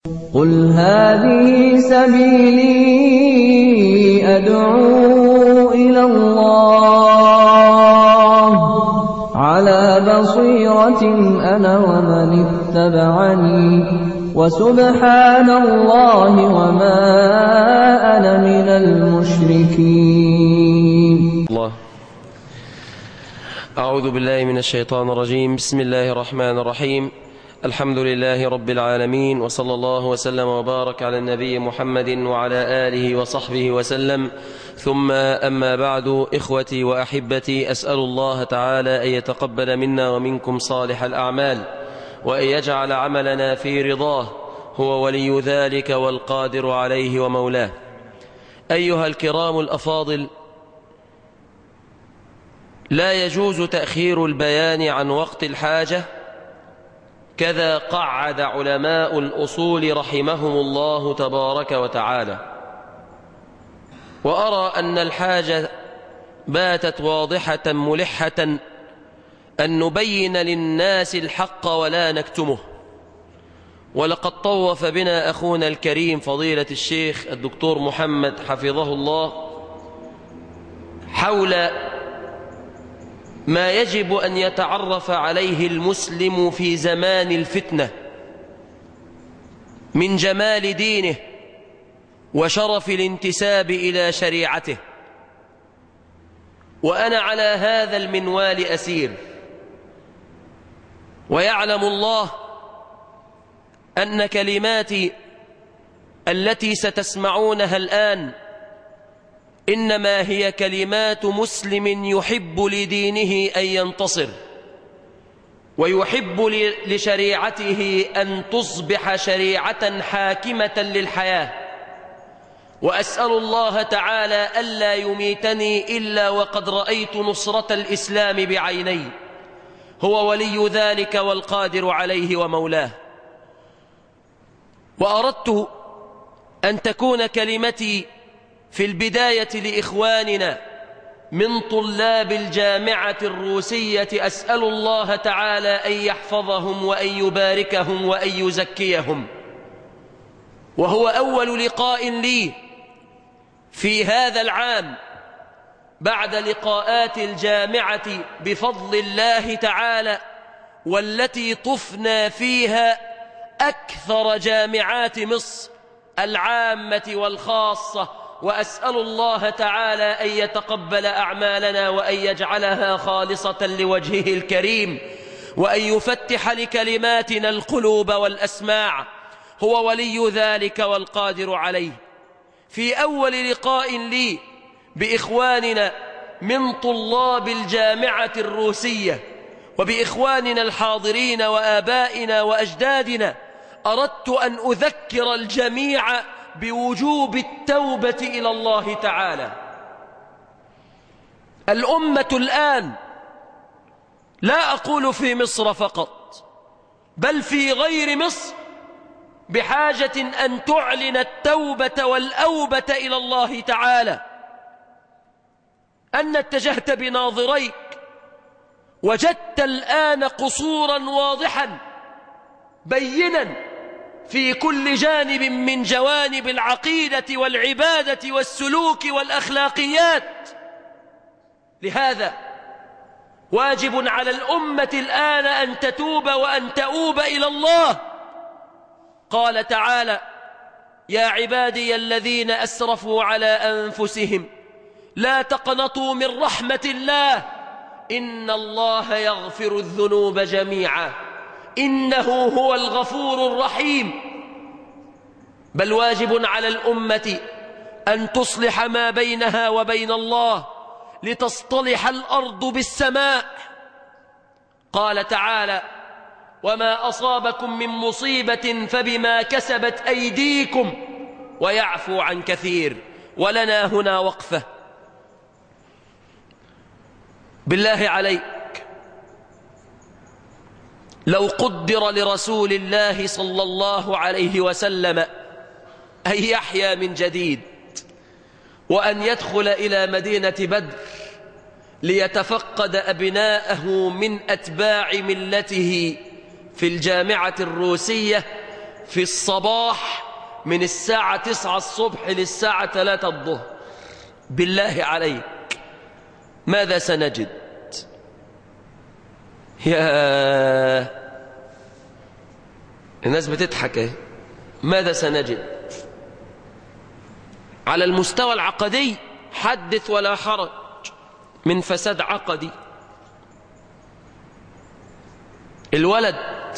قل هذه سبيلي أدعو إلى الله على بصيرة أنا ومن اتبعني وسبحان الله وما أنا من المشركين. الله. أعوذ بالله من الشيطان الرجيم. بسم الله الرحمن الرحيم. الحمد لله رب العالمين، وصلى الله وسلم وبارك على النبي محمد وعلى آله وصحبه وسلم. ثم أما بعد، إخوتي وأحبتي، أسأل الله تعالى أن يتقبل منا ومنكم صالح الأعمال، وأن يجعل عملنا في رضاه، هو ولي ذلك والقادر عليه ومولاه. أيها الكرام الأفاضل، لا يجوز تأخير البيان عن وقت الحاجة، كذا قعد علماء الأصول رحمهم الله تبارك وتعالى. وأرى أن الحاجة باتت واضحة ملحة أن نبين للناس الحق ولا نكتمه. ولقد طوف بنا أخونا الكريم فضيلة الشيخ الدكتور محمد حفظه الله حول ما يجب أن يتعرف عليه المسلم في زمان الفتنة من جمال دينه وشرف الانتساب إلى شريعته. وأنا على هذا المنوال أسير، ويعلم الله أن كلماتي التي ستسمعونها الآن إنما هي كلمات مسلم يحب لدينه أن ينتصر، ويحب لشريعته أن تصبح شريعة حاكمة للحياة. وأسأل الله تعالى ألا يميتني إلا وقد رأيت نصرة الإسلام بعيني، هو ولي ذلك والقادر عليه ومولاه. وأردت أن تكون كلمتي في البداية لإخواننا من طلاب الجامعة الروسية، أسأل الله تعالى أن يحفظهم وأن يباركهم وأن يزكيهم. وهو أول لقاء لي في هذا العام بعد لقاءات الجامعة بفضل الله تعالى، والتي طفنا فيها أكثر جامعات مصر العامة والخاصة. وأسأل الله تعالى أن يتقبل أعمالنا وأن يجعلها خالصة لوجهه الكريم، وأن يفتح لكلماتنا القلوب والأسماع، هو ولي ذلك والقادر عليه. في أول لقاء لي بإخواننا من طلاب الجامعة الروسية وبإخواننا الحاضرين وآبائنا وأجدادنا، أردت أن أذكر الجميع بوجوب التوبة إلى الله تعالى. الأمة الآن، لا أقول في مصر فقط بل في غير مصر، بحاجة أن تعلن التوبة والأوبة إلى الله تعالى. أن اتجهت بناظريك وجدت الآن قصورا واضحا بينا في كل جانب من جوانب العقيدة والعبادة والسلوك والأخلاقيات. لهذا واجب على الأمة الآن أن تتوب وأن تؤوب إلى الله. قال تعالى: يا عبادي الذين أسرفوا على أنفسهم لا تقنطوا من رحمة الله إن الله يغفر الذنوب جميعا إنه هو الغفور الرحيم. بل واجب على الأمة أن تصلح ما بينها وبين الله لتصطلح الأرض بالسماء. قال تعالى: وما أصابكم من مصيبة فبما كسبت أيديكم ويعفو عن كثير. ولنا هنا وقفة. بالله عليك، لو قدر لرسول الله صلى الله عليه وسلم أن يحيا من جديد وأن يدخل إلى مدينة بدر ليتفقد أبناءه من أتباع ملته في الجامعة الروسية، في الصباح من الساعة 9 الصبح للساعة 3 الظهر، بالله عليك ماذا سنجد؟ يا الناس بتضحك، ماذا سنجد؟ على المستوى العقدي حدث ولا حرج من فساد عقدي. الولد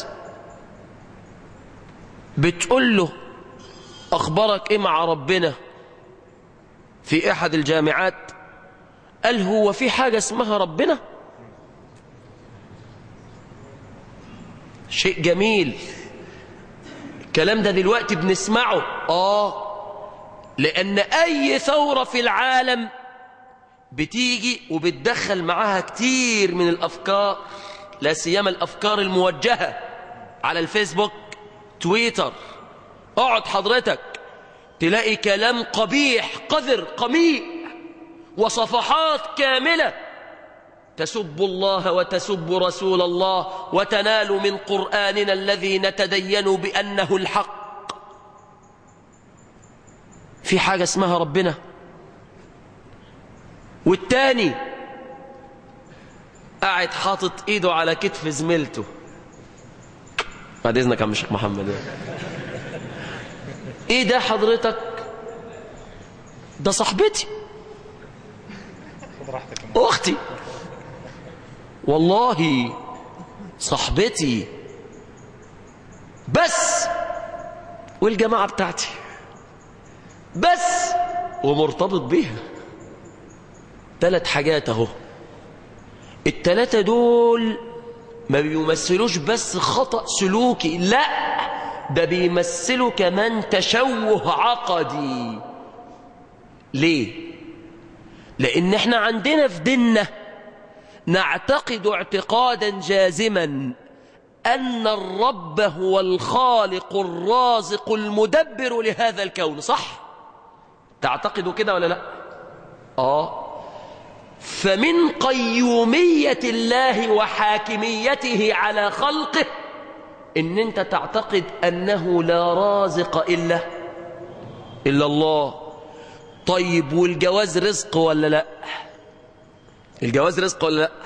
بتقول له أخبارك إيه مع ربنا في أحد الجامعات، قال هو في حاجة اسمها ربنا؟ شيء جميل الكلام ده دلوقتي بنسمعه. لأن أي ثورة في العالم بتيجي وبتدخل معاها كتير من الأفكار، لا سيما الأفكار الموجهة على الفيسبوك تويتر. اقعد حضرتك تلاقي كلام قبيح قذر قميء وصفحات كاملة تسب الله وتسب رسول الله وتنال من قرآننا الذي نتدين بأنه الحق. في حاجة اسمها ربنا؟ والتاني قاعد حاطط ايده على كتف زميلته. بعد اذنك يا عم الشيخ محمد، ايه ده حضرتك؟ ده صاحبتي اختي، والله صاحبتي بس، والجماعة بتاعتي بس، ومرتبط بيها. 3 حاجات اهو. ال3 دول ما بيمثلوش بس خطأ سلوكي، لا ده بيمثلوا كمان تشوه عقدي. ليه؟ لأن احنا عندنا في ديننا نعتقد اعتقادا جازما أن الرب هو الخالق الرازق المدبر لهذا الكون، صح؟ تعتقدوا كده ولا لا؟ فمن قيومية الله وحاكميته على خلقه إن أنت تعتقد أنه لا رازق إلا الله. طيب والجواز رزق ولا لا؟ الجواز رزق ولا لا؟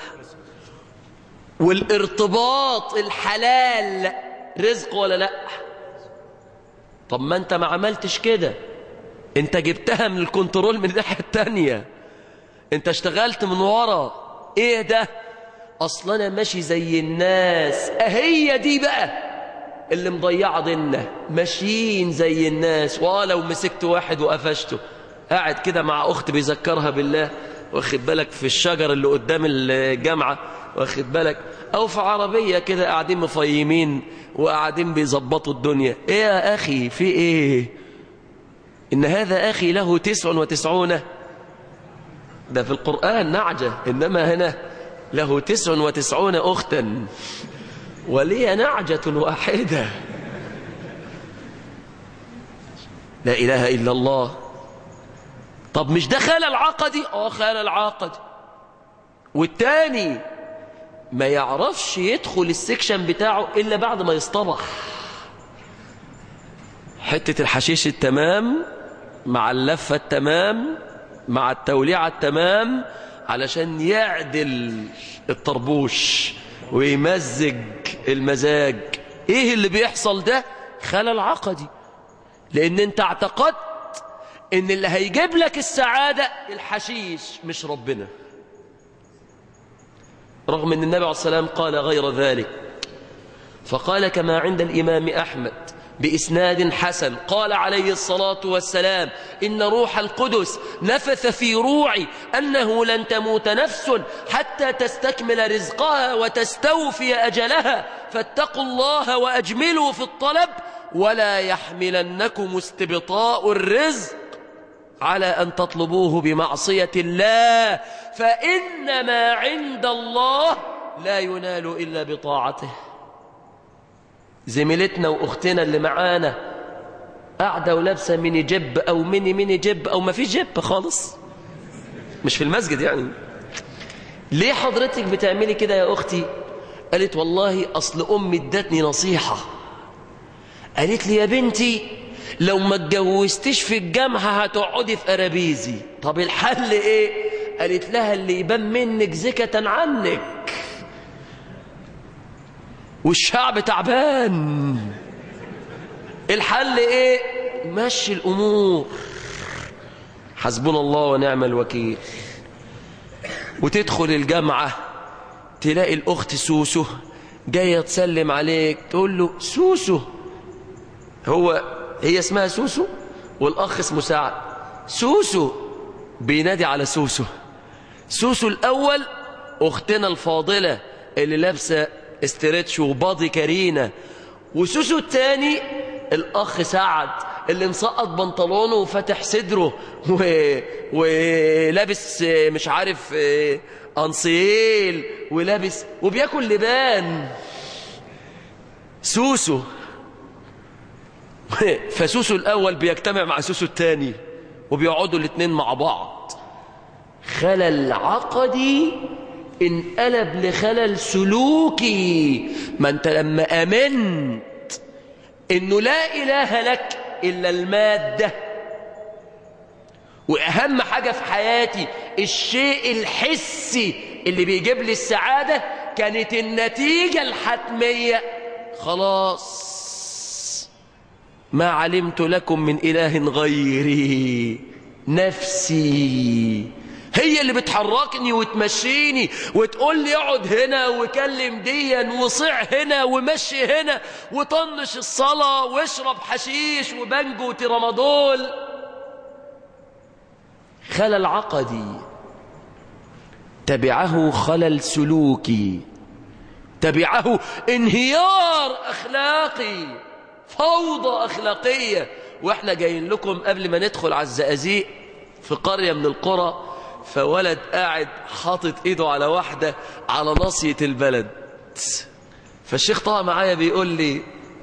والارتباط الحلال رزق ولا لا؟ طب ما أنت ما عملتش كده، أنت جبتها من الكنترول من الناحية التانية، أنت اشتغلت من ورا. إيه ده؟ أصلا أنا ماشي زي الناس. هي دي بقى اللي مضيعة ديننا، ماشيين زي الناس. لو مسكت واحد وقفشته قاعد كده مع أخت بيذكرها بالله، واخد بالك، في الشجر اللي قدام الجامعة، واخد بالك، أو في عربية كده قاعدين مفيمين وقاعدين بيظبطوا الدنيا. إيه يا أخي في إيه؟ إن هذا أخي له 99، ده في القرآن نعجة، إنما هنا له 99 أختا ولي نعجة واحدة. لا إله إلا الله. طب مش ده خلل عقدي؟ خلل عقدي. والتاني ما يعرفش يدخل السكشن بتاعه إلا بعد ما يصطبح حتة الحشيش التمام مع اللفة التمام مع التوليعة التمام علشان يعدل الطربوش ويمزج المزاج. ايه اللي بيحصل ده؟ خلل عقدي. لان انت اعتقدت ان اللي هيجيب لك السعادة الحشيش مش ربنا، رغم ان النبي عليه الصلاة والسلام قال غير ذلك. فقال كما عند الإمام أحمد بإسناد حسن، قال عليه الصلاة والسلام: إن روح القدس نفث في روعي أنه لن تموت نفس حتى تستكمل رزقها وتستوفي أجلها، فاتقوا الله وأجملوا في الطلب ولا يحملنكم استبطاء الرزق على أن تطلبوه بمعصية الله، فإن ما عند الله لا ينال إلا بطاعته. زميلتنا وأختنا اللي معانا قاعدة ولابسة ميني جيب أو ميني جيب أو ما فيش جيب خالص، مش في المسجد يعني. ليه حضرتك بتعملي كده يا أختي؟ قالت والله أصل أمي ادتني نصيحة، قالت لي يا بنتي لو ما اتجوزتش في الجامعة هتقعدي في أرابيزي. طب الحل ايه؟ قالت لها اللي يبان منك زكة عنك، والشعب تعبان. الحل ايه؟ مشي الأمور، حسبنا الله ونعم الوكيل. وتدخل الجامعة تلاقي الأخت سوسو جاية تسلم عليك، تقول له سوسو. هي اسمها سوسو والأخ اسمه سعد. سوسو بينادي على سوسو. سوسو الأول أختنا الفاضلة اللي لابسة استريتش وباضي كارينا، وسوسو الثاني الأخ سعد اللي مسقط بنطلونه وفتح صدره ولابس مش عارف أنصيل ولابس وبياكل لبان. سوسو. فسوسو الأول بيجتمع مع سوسو الثاني وبيقعدوا الاثنين مع بعض. خلل عقدي انقلب لخلل سلوكي. ما انت لما آمنت انه لا إله لك إلا المادة، وأهم حاجة في حياتي الشيء الحسي اللي بيجيب لي السعادة، كانت النتيجة الحتمية خلاص ما علمت لكم من إله غيري. نفسي هي اللي بتحركني وتمشيني وتقول لي اقعد هنا وكلم ديا وصع هنا ومشي هنا وطنش الصلاة واشرب حشيش وبنجو وترامادول. خلل عقدي تبعه خلل سلوكي، تبعه انهيار أخلاقي، فوضى أخلاقية. واحنا جايين لكم قبل ما ندخل على الزقازيق في قرية من القرى، فولد قاعد حاطط ايده على واحدة على ناصية البلد. فالشيخ طه معايا بيقول لي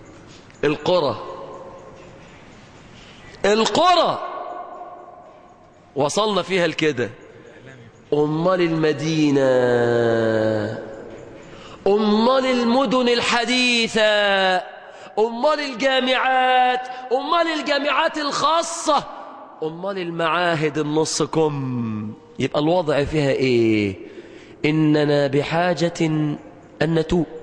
القرى وصلنا فيها لكده، أمال المدينة، أمال المدن الحديثة، أمال الجامعات، أمال الجامعات الخاصة، أمال المعاهد النص كم. يبقى الوضع فيها إيه؟ إننا بحاجة أن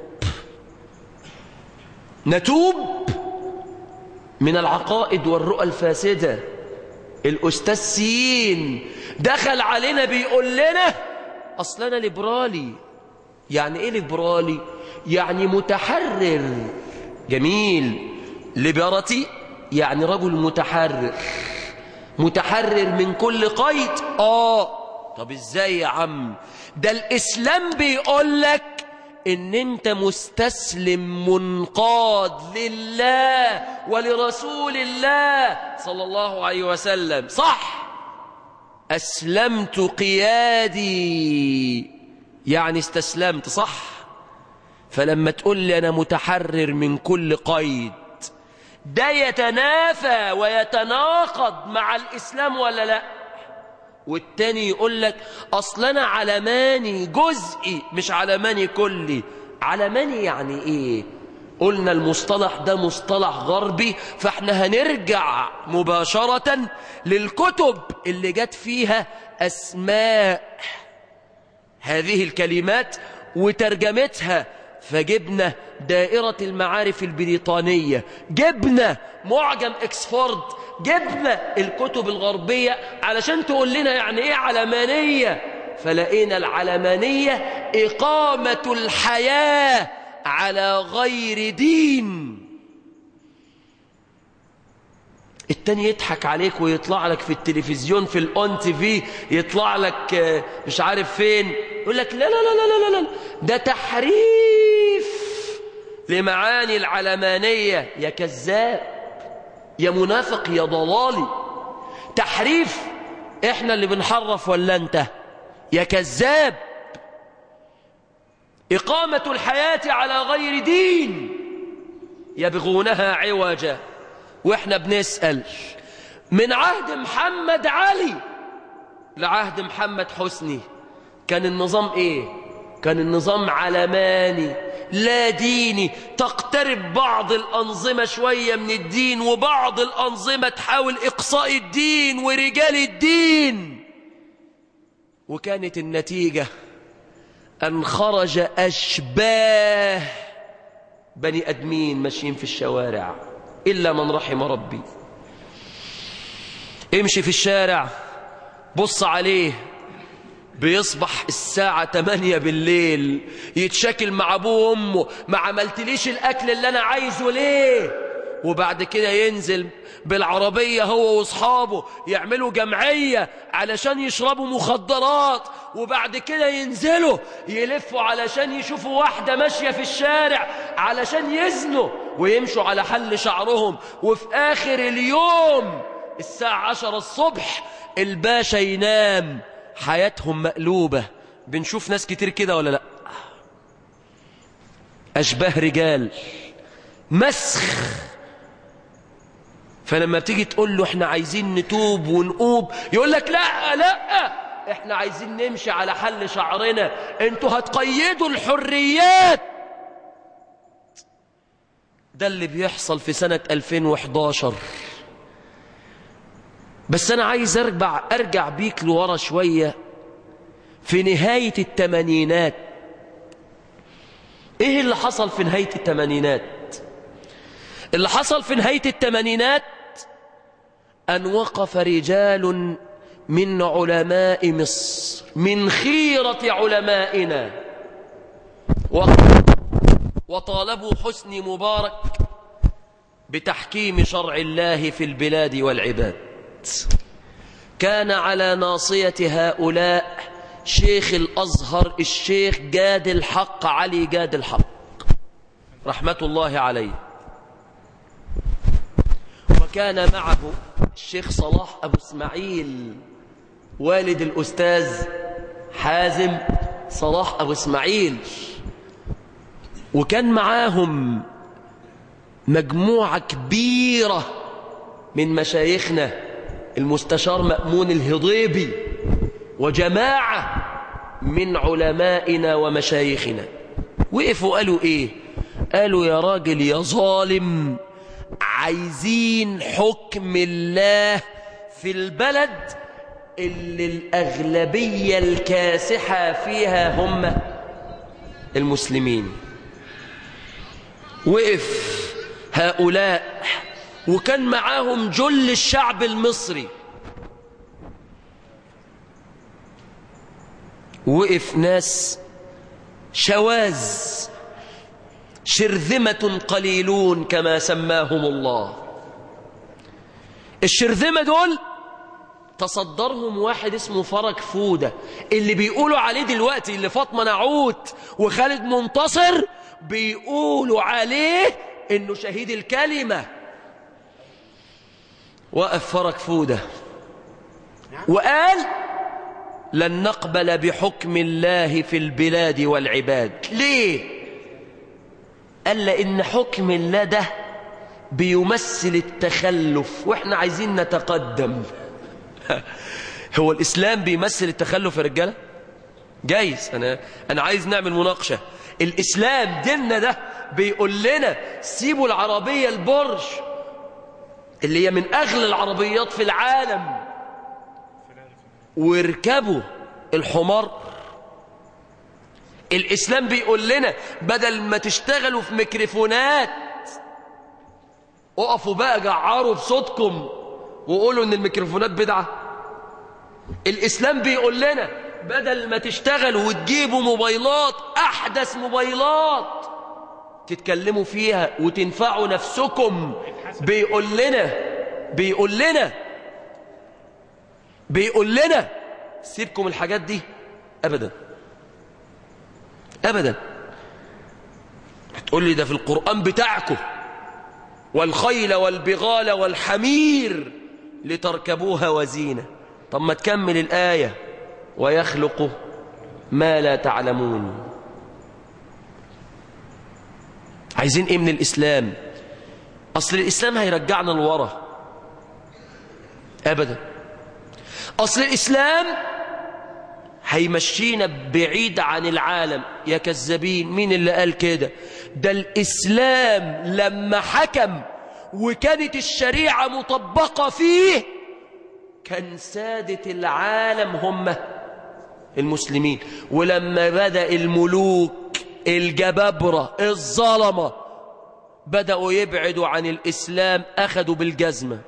نتوب من العقائد والرؤى الفاسدة. الأستاذ سين دخل علينا بيقول لنا أصل أنا ليبرالي. يعني إيه ليبرالي؟ يعني متحرر. جميل. ليبرتي يعني رجل متحرر، متحرر من كل قيد. طب ازاي يا عم؟ ده الإسلام بيقول لك ان انت مستسلم منقاد لله ولرسول الله صلى الله عليه وسلم. صح، أسلمت قيادي يعني استسلمت، صح. فلما تقول لي أنا متحرر من كل قيد، ده يتنافى ويتناقض مع الإسلام ولا لا؟ والتاني يقول لك أصل أنا علماني جزئي مش علماني كلي. علماني يعني إيه؟ قلنا المصطلح ده مصطلح غربي، فاحنا هنرجع مباشرة للكتب اللي جت فيها أسماء هذه الكلمات وترجمتها. فجبنا دائرة المعارف البريطانية، جبنا معجم إكسفورد، جبنا الكتب الغربية علشان تقول لنا يعني إيه علمانية. فلقينا العلمانية إقامة الحياة على غير دين. التاني يضحك عليك ويطلع لك في التلفزيون في الأون تي في، يطلع لك مش عارف فين، يقول لك لا لا لا لا لا، ده تحريف لمعاني العلمانية. يا كذاب، يا منافق، يا ضلالي. تحريف؟ احنا اللي بنحرف ولا انت؟ يا كذاب. إقامة الحياة على غير دين يبغونها عوجا. واحنا بنسأل من عهد محمد علي لعهد محمد حسني كان النظام ايه؟ كان النظام علماني. لا ديني، تقترب بعض الأنظمة شوية من الدين، وبعض الأنظمة تحاول إقصاء الدين ورجال الدين. وكانت النتيجة أن خرج أشباه بني أدمين ماشيين في الشوارع إلا من رحم ربي. امشي في الشارع بص عليه بيصبح الساعة 8 بالليل يتشاكل مع أبوه وأمه، ما عملتليش الأكل اللي أنا عايزه ليه؟ وبعد كده ينزل بالعربية هو وأصحابه يعملوا جمعية علشان يشربوا مخدرات، وبعد كده ينزلوا يلفوا علشان يشوفوا واحدة ماشية في الشارع علشان يزنوا ويمشوا على حل شعرهم، وفي آخر اليوم الساعة 10 الصبح الباشا ينام، حياتهم مقلوبة. بنشوف ناس كتير كده ولا لا؟ أشباه رجال مسخ. فلما بتيجي تقول له احنا عايزين نتوب ونقوب يقول لك لا لا، احنا عايزين نمشي على حل شعرنا، انتوا هتقيدوا الحريات. ده اللي بيحصل في سنة 2011. بس أنا عايز أرجع بيك لورا شوية في نهاية الثمانينات. إيه اللي حصل في نهاية الثمانينات؟ اللي حصل في نهاية الثمانينات أن وقف رجال من علماء مصر من خيرة علمائنا وطالبوا حسني مبارك بتحكيم شرع الله في البلاد والعباد. كان على ناصية هؤلاء شيخ الأزهر الشيخ جاد الحق علي جاد الحق رحمة الله عليه، وكان معه الشيخ صلاح أبو إسماعيل والد الأستاذ حازم صلاح أبو إسماعيل، وكان معاهم مجموعة كبيرة من مشايخنا المستشار مأمون الهضيبي وجماعة من علمائنا ومشايخنا. وقفوا قالوا ايه؟ قالوا يا راجل يا ظالم، عايزين حكم الله في البلد اللي الأغلبية الكاسحة فيها هم المسلمين. وقف هؤلاء وكان معاهم جل الشعب المصري، وقف ناس شواذ شرذمة قليلون كما سماهم الله. الشرذمة دول تصدرهم واحد اسمه فرج فودة، اللي بيقولوا عليه دلوقتي اللي فاطمة نعوت وخالد منتصر بيقولوا عليه انه شهيد الكلمة. وقف فرج فودة وقال لن نقبل بحكم الله في البلاد والعباد. ليه؟ قال لأن حكم الله ده بيمثل التخلف وإحنا عايزين نتقدم. هو الإسلام بيمثل التخلف يا رجالة؟ جايز أنا عايز نعمل مناقشة. الإسلام ديننا ده بيقول لنا سيبوا العربية البرج اللي هي من أغلى العربيات في العالم واركبوا الحمار. الإسلام بيقول لنا بدل ما تشتغلوا في ميكروفونات اقفوا بقى جعروا بصوتكم وقولوا ان الميكروفونات بدعة. الإسلام بيقول لنا بدل ما تشتغلوا وتجيبوا موبايلات أحدث موبايلات تتكلموا فيها وتنفعوا نفسكم. بيقول لنا سيبكم الحاجات دي. أبدا أبدا. هتقول لي ده في القرآن بتاعكم والخيل والبغال والحمير لتركبوها وزينة. طب ما تكمل الآية ويخلق ما لا تعلمون. عايزين ايه من الإسلام؟ أصل الإسلام هيرجعنا لورا؟ أبدا. أصل الإسلام هيمشينا بعيد عن العالم. يا كذابين، مين اللي قال كده؟ ده الإسلام لما حكم وكانت الشريعة مطبقة فيه كان سادة العالم هم المسلمين، ولما بدأ الملوك الجبابرة الظلمة بدأوا يبعدوا عن الإسلام أخذوا بالجزمة.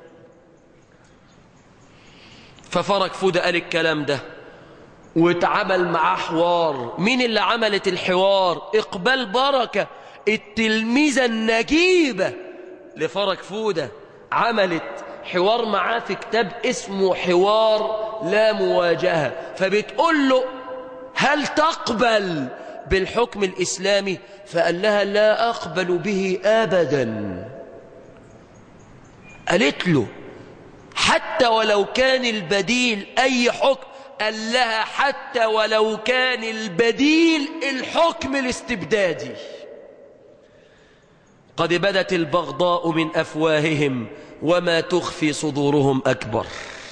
ففرج فودة قال الكلام ده واتعمل معاه حوار. مين اللي عملت الحوار؟ إقبال بركة التلميذة النجيبة لفرج فودة، عملت حوار معاه في كتاب اسمه حوار لا مواجهة. فبتقول له هل تقبل بالحكم الإسلامي؟ فقال لها لا أقبل به أبدا. قالت له حتى ولو كان البديل أي حكم؟ قال لها حتى ولو كان البديل الحكم الاستبدادي. قد بدت البغضاء من أفواههم وما تخفي صدورهم أكبر.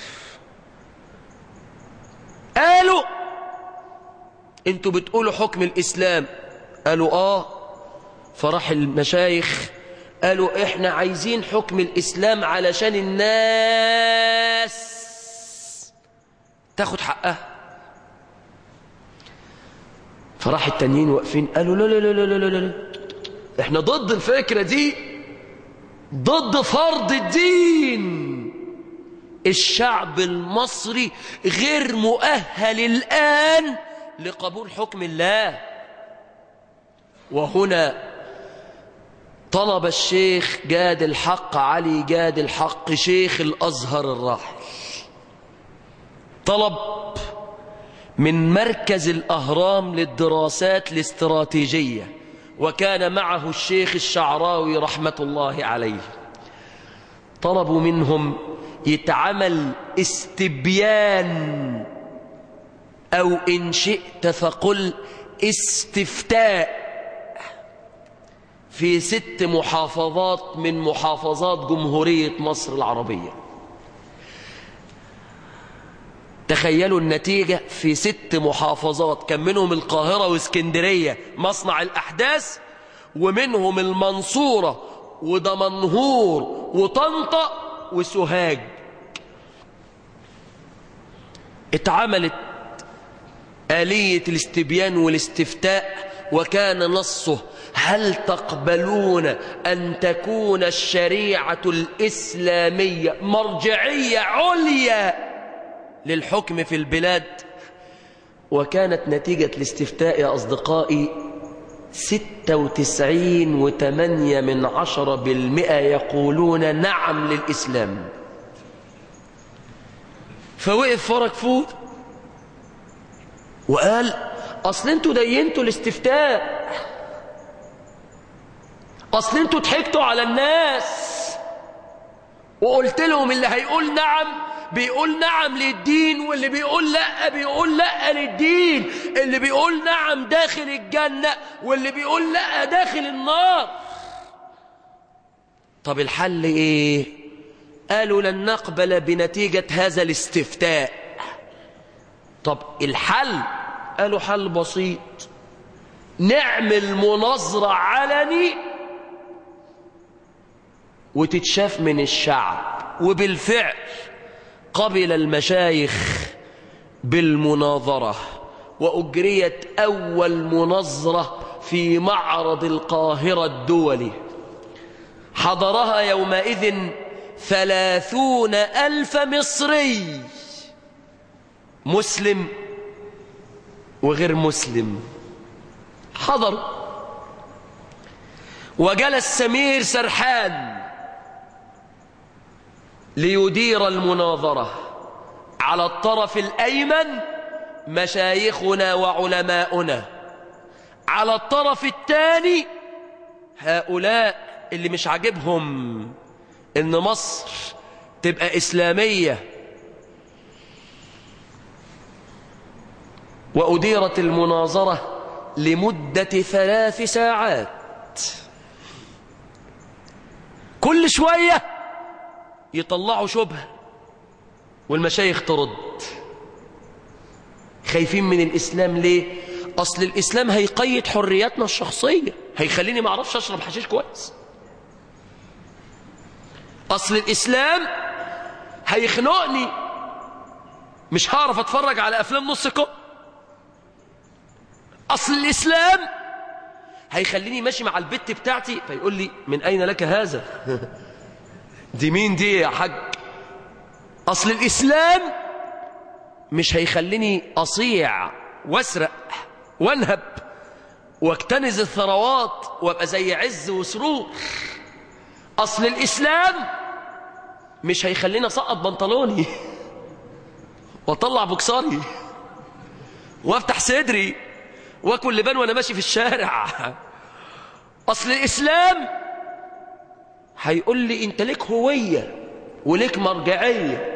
قالوا انتوا بتقولوا حكم الإسلام؟ قالوا فراح المشايخ قالوا احنا عايزين حكم الإسلام علشان الناس تاخد حقها. فراح التانيين واقفين قالوا لا لا لا لا لا لا، احنا ضد الفكرة دي، ضد فرض الدين. الشعب المصري غير مؤهل الآن لقبول حكم الله. وهنا طلب الشيخ جاد الحق علي جاد الحق شيخ الأزهر الراحل، طلب من مركز الأهرام للدراسات الاستراتيجية، وكان معه الشيخ الشعراوي رحمة الله عليه. طلبوا منهم يتعمل استبيان أو إن شئت فقل استفتاء في 6 محافظات من محافظات جمهورية مصر العربية. تخيلوا النتيجة في 6 محافظات، كان منهم القاهرة واسكندرية مصنع الأحداث، ومنهم المنصورة ودمنهور وطنطا وسوهاج. اتعملت آلية الاستبيان والاستفتاء، وكان نصه هل تقبلون أن تكون الشريعة الإسلامية مرجعية عليا للحكم في البلاد؟ وكانت نتيجة الاستفتاء يا أصدقائي 96.8% يقولون نعم للإسلام. فوقف فرج فود وقال أصل انتوا دينتوا الاستفتاء، أصل انتوا ضحكتوا على الناس وقلت لهم اللي هيقول نعم بيقول نعم للدين، واللي بيقول لا بيقول لا للدين، اللي بيقول نعم داخل الجنة واللي بيقول لا داخل النار. طب الحل ايه؟ قالوا لن نقبل بنتيجة هذا الاستفتاء. طب الحل؟ قالوا حل بسيط، نعمل مناظرة علني وتتشاف من الشعب. وبالفعل قبل المشايخ بالمناظرة، وأجريت أول مناظرة في معرض القاهرة الدولي، حضرها يومئذ 30,000 مصري، مسلم وغير مسلم حضر. وجلس سمير سرحان ليدير المناظرة. على الطرف الأيمن مشايخنا وعلماؤنا، على الطرف الثاني هؤلاء اللي مش عاجبهم إن مصر تبقى إسلامية. وأديرت المناظرة لمدة 3 ساعات، كل شوية يطلعوا شبهة والمشايخ ترد. خايفين من الإسلام ليه؟ أصل الإسلام هيقيد حرياتنا الشخصية، هيخليني ما أعرفش أشرب حشيش كويس. أصل الإسلام هيخنقني، مش هعرف أتفرج على أفلام نص كم. أصل الإسلام هيخليني ماشي مع البت بتاعتي فيقول لي من أين لك هذا؟ دي مين دي يا حاج؟ أصل الإسلام مش هيخليني أصيع واسرق وانهب واكتنز الثروات وابقى زي عز وسرور. أصل الإسلام مش هيخليني أسقط بنطلوني واطلع بوكساري وافتح صدري واكل لبان وانا ماشي في الشارع. أصل الإسلام هيقول لي انت ليك هوية وليك مرجعية.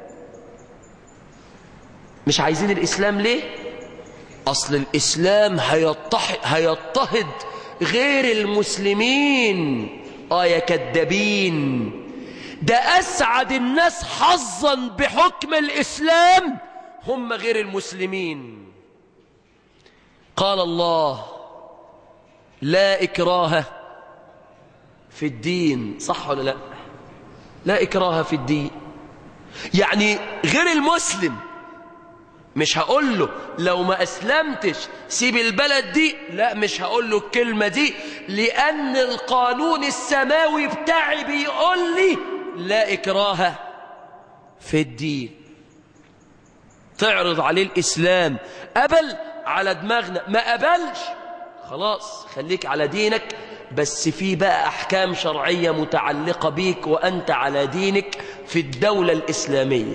مش عايزين الإسلام ليه؟ أصل الإسلام هيضطهد غير المسلمين. يا كدابين، ده أسعد الناس حظا بحكم الإسلام هم غير المسلمين. قال الله لا إكراه في الدين، صح ولا لا؟ لا إكراه في الدين، يعني غير المسلم مش هقول له لو ما أسلمتش سيب البلد دي، لا مش هقول له الكلمة دي، لأن القانون السماوي بتاعي بيقول لي لا إكراه في الدين. تعرض عليه الإسلام، قبل على دماغنا، ما قبلش خلاص خليك على دينك، بس في بقى أحكام شرعية متعلقة بيك وأنت على دينك في الدولة الإسلامية.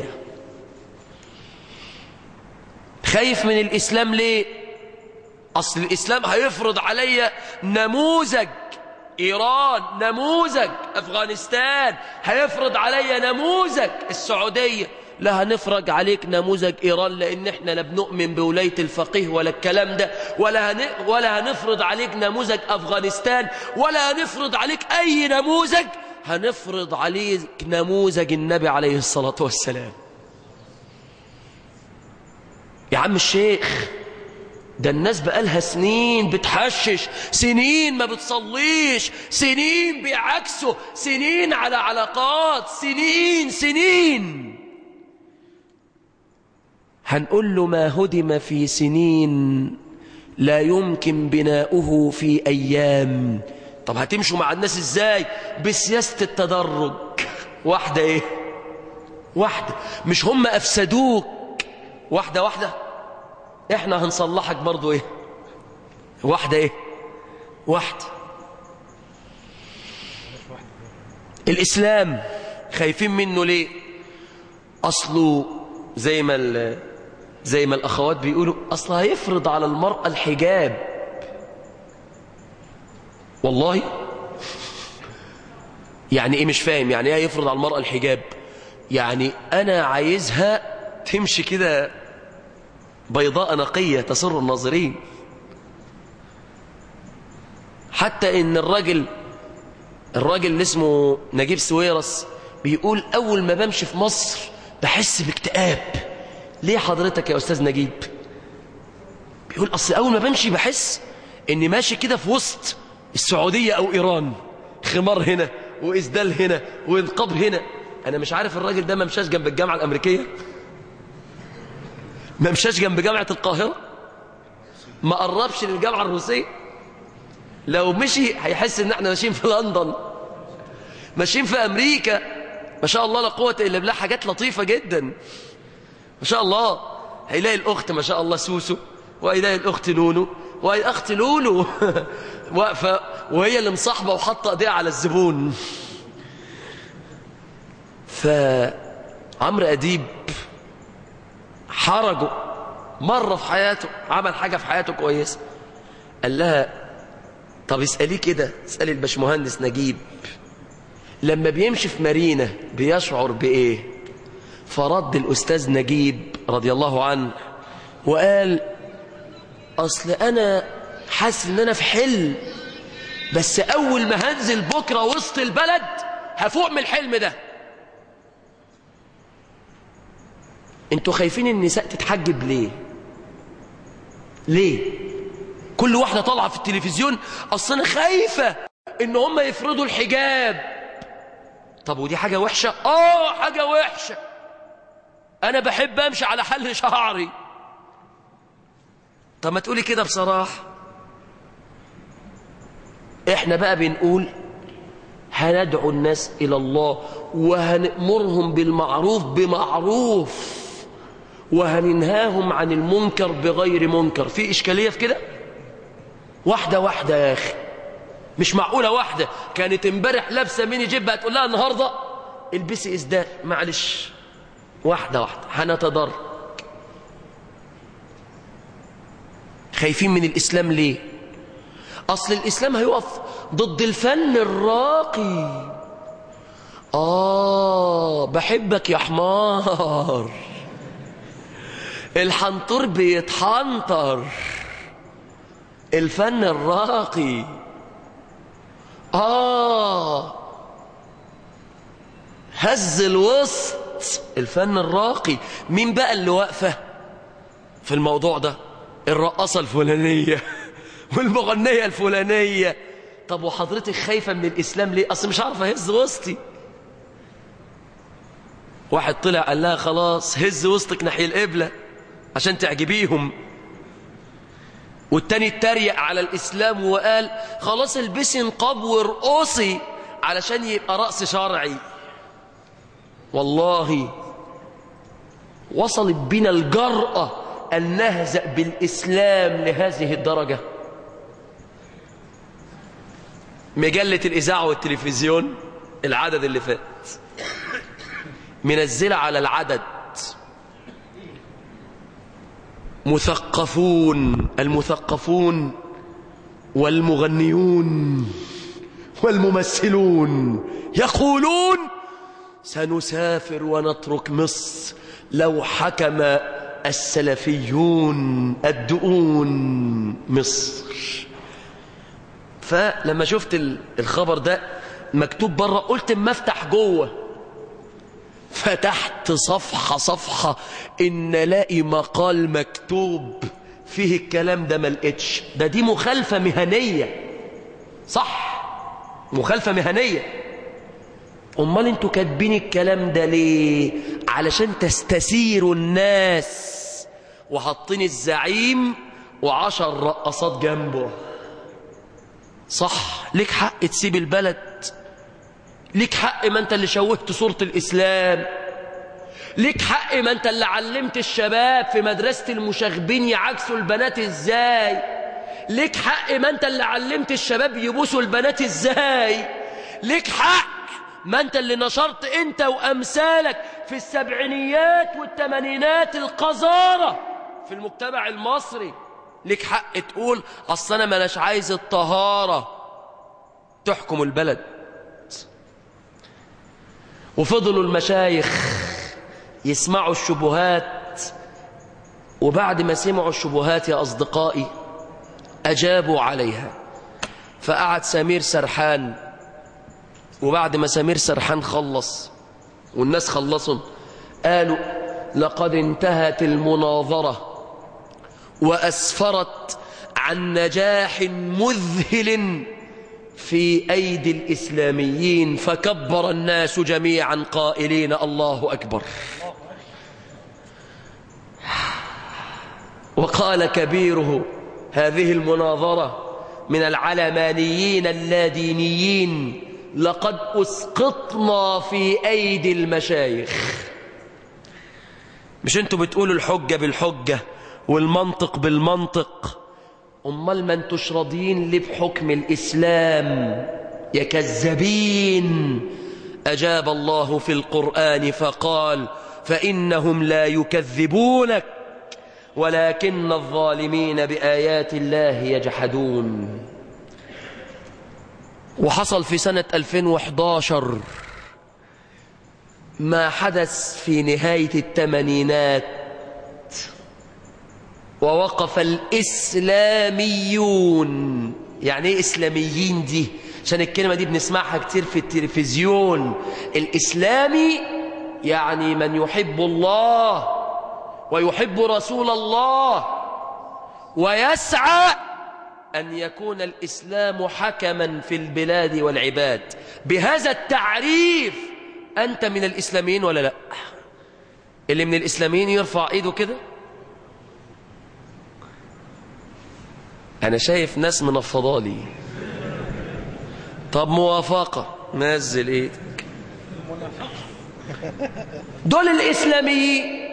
خايف من الإسلام ليه؟ أصل الإسلام هيفرض علي نموذج إيران، نموذج أفغانستان، هيفرض علي نموذج السعودية. لا هنفرض عليك نموذج إيران لأن احنا لا بنؤمن بولاية الفقيه ولا الكلام ده، ولا هنفرض عليك نموذج أفغانستان، ولا هنفرض عليك أي نموذج. هنفرض عليك نموذج النبي عليه الصلاة والسلام. يا عم الشيخ، ده الناس بقالها سنين بتحشش، سنين ما بتصليش، سنين بيعكسوا، سنين على علاقات، سنين. هنقول له ما هدم في سنين لا يمكن بناؤه في أيام. طب هتمشوا مع الناس ازاي؟ بسياسة التدرج، واحدة ايه؟ واحدة، مش هم أفسدوك واحدة واحدة، احنا هنصلحك برضو ايه؟ واحدة ايه؟ واحدة. الإسلام خايفين منه ليه؟ أصله زي ما الأخوات بيقولوا، أصله هيفرض على المرأة الحجاب. والله يعني ايه؟ مش فاهم يعني ايه يفرض على المرأة الحجاب؟ يعني أنا عايزها تمشي كده بيضاء نقية تسر الناظرين. حتى إن الراجل اللي اسمه نجيب سويرس بيقول أول ما بمشي في مصر بحس باكتئاب. ليه حضرتك يا أستاذ نجيب؟ بيقول أصل أول ما بمشي بحس إني ماشي كده في وسط السعودية أو إيران، خمار هنا وإسدال هنا وإنقاض هنا. أنا مش عارف الراجل ده ما مشاش جنب الجامعة الأمريكية؟ ما مشاش جنب جامعة القاهرة؟ ما قربش للجامعة الروسية؟ لو مشي هيحس ان احنا ماشيين في لندن، ماشيين في امريكا. ما شاء الله لا قوة الا بالله، حاجات لطيفة جدا ما شاء الله. هيلاقي الاخت ما شاء الله سوسو، وهيلاقي الاخت نونو، وهي اخت لولو واقفة وهي اللي مصاحبة وحاطة ايديها على الزبون. فعمرو أديب حرجه مرة في حياته، عمل حاجة في حياته كويسة، قال لها طب اسأليه كده، اسألي الباشمهندس نجيب لما بيمشي في مارينا بيشعر بإيه؟ فرد الأستاذ نجيب رضي الله عنه وقال أصل أنا حاسس إن أنا في حلم، بس أول ما هنزل بكرة وسط البلد هفوق من الحلم ده. انتوا خايفين النساء تتحجب ليه؟ ليه؟ كل واحدة طالعة في التلفزيون أصل أنا خايفة إن هم يفرضوا الحجاب. طب ودي حاجة وحشة؟ حاجة وحشة. أنا بحب أمشي على حل شعري. طب ما تقولي كده بصراحة. إحنا بقى بنقول هندعو الناس إلى الله وهنأمرهم بالمعروف بمعروف وهننهاهم عن المنكر بغير منكر. في إشكالية في كده؟ واحدة واحدة يا أخي. مش معقولة واحدة كانت امبارح لابسة ميني جيب هتقول لها النهاردة البسي إسدال. معلش، واحدة واحدة هنتدرج. خايفين من الإسلام ليه؟ أصل الإسلام هيقف ضد الفن الراقي. بحبك يا حمار، الحنطور بيتحنطر، الفن الراقي. هز الوسط، الفن الراقي. مين بقى اللي واقفة في الموضوع ده؟ الرقاصة الفلانية والمغنية الفلانية. طب وحضرتك خايفة من الإسلام ليه؟ أصل مش عارفة هز وسطي. واحد طلع قال لها خلاص هز وسطك ناحية القبلة عشان تعجبيهم، والتاني اتريق على الإسلام وقال خلاص البسي نقاب وارقصي علشان يبقى رأس شرعي. والله وصلت بنا الجرأة أن نهزأ بالإسلام لهذه الدرجة. مجلة الإذاعة والتلفزيون العدد اللي فات منزلة على العدد المثقفون والمغنيون والممثلون يقولون سنسافر ونترك مصر لو حكم السلفيون الدؤون مصر. فلما شفت الخبر ده مكتوب بره قلت اما افتح جوه، فتحت صفحة إن لاقي مقال مكتوب فيه الكلام ده، ما لقيتش. دي مخالفة مهنية، صح؟ مخالفة مهنية. أمال انتوا كاتبين الكلام ده ليه؟ علشان تستثيروا الناس وحاطين الزعيم و10 رقصات جنبه. صح، ليك حق تسيب البلد، ليك حق ما انت اللي شوهت صورة الإسلام، ليك حق ما انت اللي علمت الشباب في مدرسة المشاغبين يعكسوا البنات ازاي، ليك حق ما انت اللي علمت الشباب يبوسوا البنات ازاي، ليك حق ما انت اللي نشرت انت وامثالك في السبعينيات والثمانينات القذارة في المجتمع المصري. ليك حق تقول اصل انا ماناش عايز الطهارة تحكم البلد. وفضلوا المشايخ يسمعوا الشبهات، وبعد ما سمعوا الشبهات يا أصدقائي أجابوا عليها. فقعد سمير سرحان، وبعد ما سمير سرحان خلص والناس خلصوا قالوا لقد انتهت المناظرة وأسفرت عن نجاح مذهل في أيدي الإسلاميين، فكبر الناس جميعا قائلين الله أكبر. وقال كبيره هذه المناظرة من العلمانيين اللادينيين لقد أسقطنا في أيدي المشايخ. مش انتوا بتقولوا الحجة بالحجة والمنطق بالمنطق؟ أمال ما انتوش راضيين ليه بحكم الإسلام يا كذابين؟ أجاب الله في القرآن فقال فإنهم لا يكذبونك ولكن الظالمين بآيات الله يجحدون. وحصل في سنة 2011 ما حدث في نهاية الثمانينات، ووقف الإسلاميون. يعني ايه إسلاميين دي؟ عشان الكلمة دي بنسمعها كتير في التلفزيون. الإسلامي يعني من يحب الله ويحب رسول الله ويسعى أن يكون الإسلام حكما في البلاد والعباد. بهذا التعريف أنت من الإسلاميين ولا لا؟ اللي من الإسلاميين يرفع إيده كده. أنا شايف ناس منفضالي. طب موافقة، نزل إيدك. دول الإسلاميين.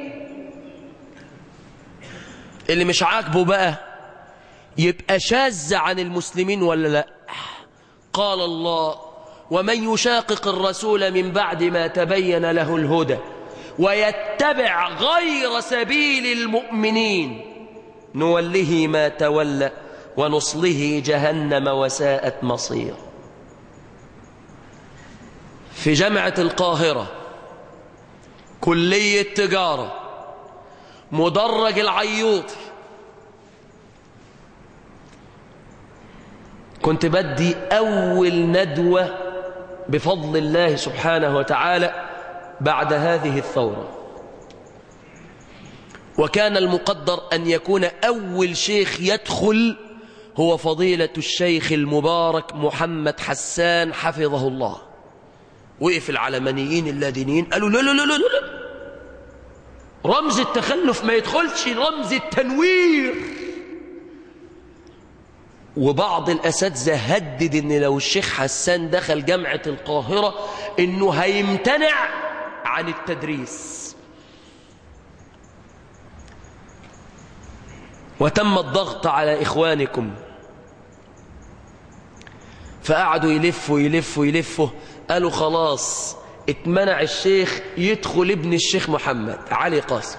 اللي مش عاجبه بقى يبقى شاذ عن المسلمين ولا لا؟ قال الله: ومن يشاقق الرسول من بعد ما تبين له الهدى ويتبع غير سبيل المؤمنين نوله ما تولى ونصله جهنم وساءت مصير. في جامعة القاهرة كلية تجارة مدرج العيوطي كنت بدي أول ندوة بفضل الله سبحانه وتعالى بعد هذه الثورة، وكان المقدر أن يكون أول شيخ يدخل هو فضيلة الشيخ المبارك محمد حسان حفظه الله. وقف العلمانيين اللادينيين قالوا لا لا لا لا لا، رمز التخلف ما يدخلش، رمز التنوير. وبعض الأساتذة هدد ان لو الشيخ حسان دخل جامعة القاهرة انه هيمتنع عن التدريس. وتم الضغط على إخوانكم فقعدوا يلفوا قالوا خلاص اتمنع الشيخ يدخل ابن الشيخ محمد علي قاسم.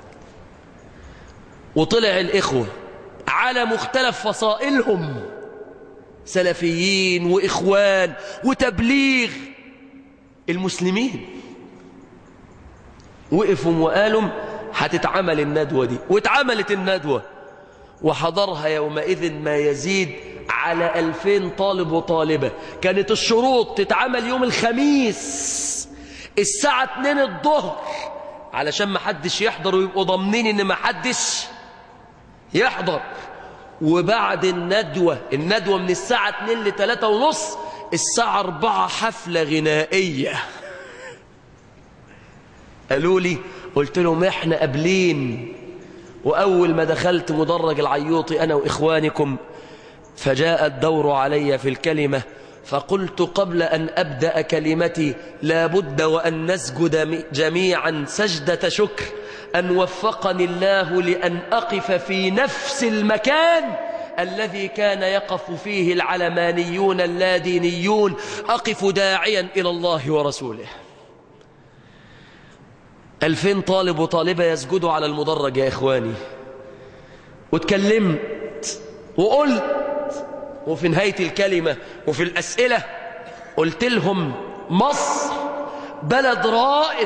وطلع الإخوة على مختلف فصائلهم، سلفيين وإخوان وتبليغ المسلمين، وقفوا وقالوا هتتعمل الندوة دي. واتعملت الندوة وحضرها يومئذ ما يزيد على 2000 طالب وطالبة. كانت الشروط تتعمل يوم الخميس الساعة 2 الظهر علشان ما حدش يحضر ويبقوا ضامنين ان ما حدش يحضر. وبعد الندوة من الساعة 2 ل 3 ونص، الساعة 4 حفلة غنائية. قالوا لي، قلت لهم احنا قابلين. وأول ما دخلت مدرج العيوطي أنا وإخوانكم فجاء الدور علي في الكلمة، فقلت قبل أن أبدأ كلمتي لابد وأن نسجد جميعا سجدة شكر أن وفقني الله لأن أقف في نفس المكان الذي كان يقف فيه العلمانيون اللادينيون، أقف داعيا إلى الله ورسوله. 2000 طالب وطالبة يسجدوا على المدرج يا إخواني. واتكلمت وقلت، وفي نهاية الكلمة وفي الأسئلة قلت لهم مصر بلد رائد،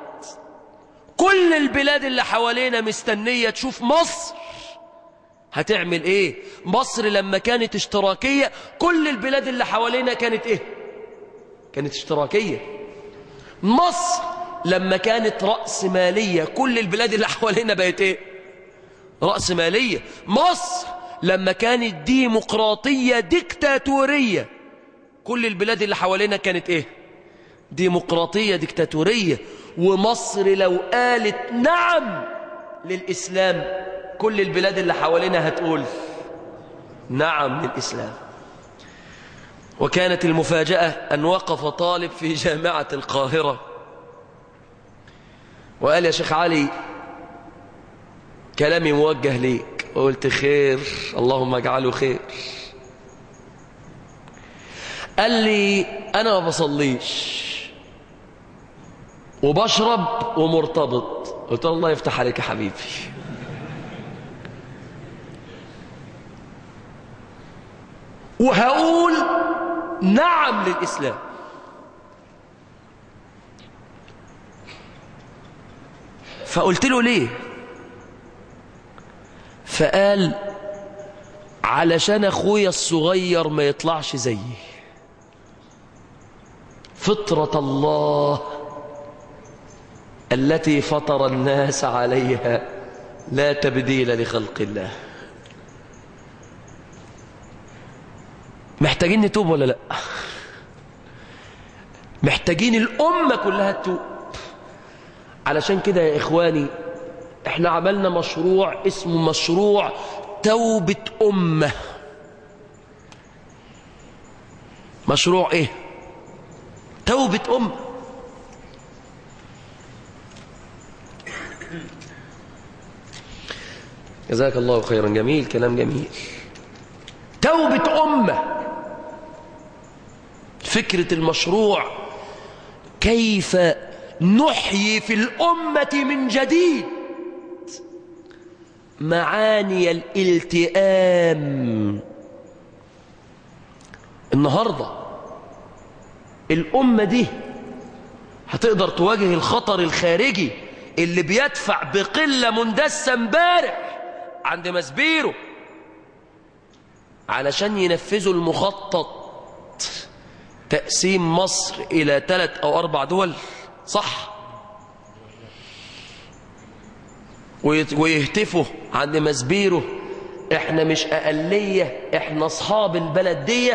كل البلاد اللي حوالينا مستنية تشوف مصر هتعمل ايه. مصر لما كانت اشتراكية كل البلاد اللي حوالينا كانت ايه؟ كانت اشتراكية. مصر لما كانت رأس مالية كل البلاد اللي حوالينا بقت ايه؟ رأس مالية. مصر لما كانت ديمقراطية ديكتاتورية كل البلاد اللي حوالينا كانت ايه؟ ديمقراطية ديكتاتورية. ومصر لو قالت نعم للإسلام كل البلاد اللي حوالينا هتقول نعم للإسلام. وكانت المفاجأة أن وقف طالب في جامعة القاهرة وقال يا شيخ علي كلامي موجه ليك. قلت خير، اللهم اجعله خير. قال لي أنا ما بصليش وبشرب ومرتبط. قلت له الله يفتح عليك يا حبيبي. وهقول نعم للإسلام. فقلت له ليه؟ فقال علشان أخويا الصغير ما يطلعش زيي. فطرة الله التي فطر الناس عليها لا تبديل لخلق الله. محتاجين نتوب ولا لا؟ محتاجين الأمة كلها تتوب. علشان كده يا إخواني احنا عملنا مشروع اسمه مشروع توبة أمة. مشروع ايه؟ توبة أمة. جزاك الله خيرا. جميل، كلام جميل. توبة أمة. فكرة المشروع كيف نحيي في الأمة من جديد معاني الالتئام. النهاردة الأمة دي هتقدر تواجه الخطر الخارجي اللي بيدفع بقلة مندسة امبارح عند مسبيرو علشان ينفذوا المخطط تقسيم مصر إلى 3 أو 4 دول، صح؟ ويهتفوا عند مسبيرو احنا مش أقلية، احنا أصحاب البلد دي.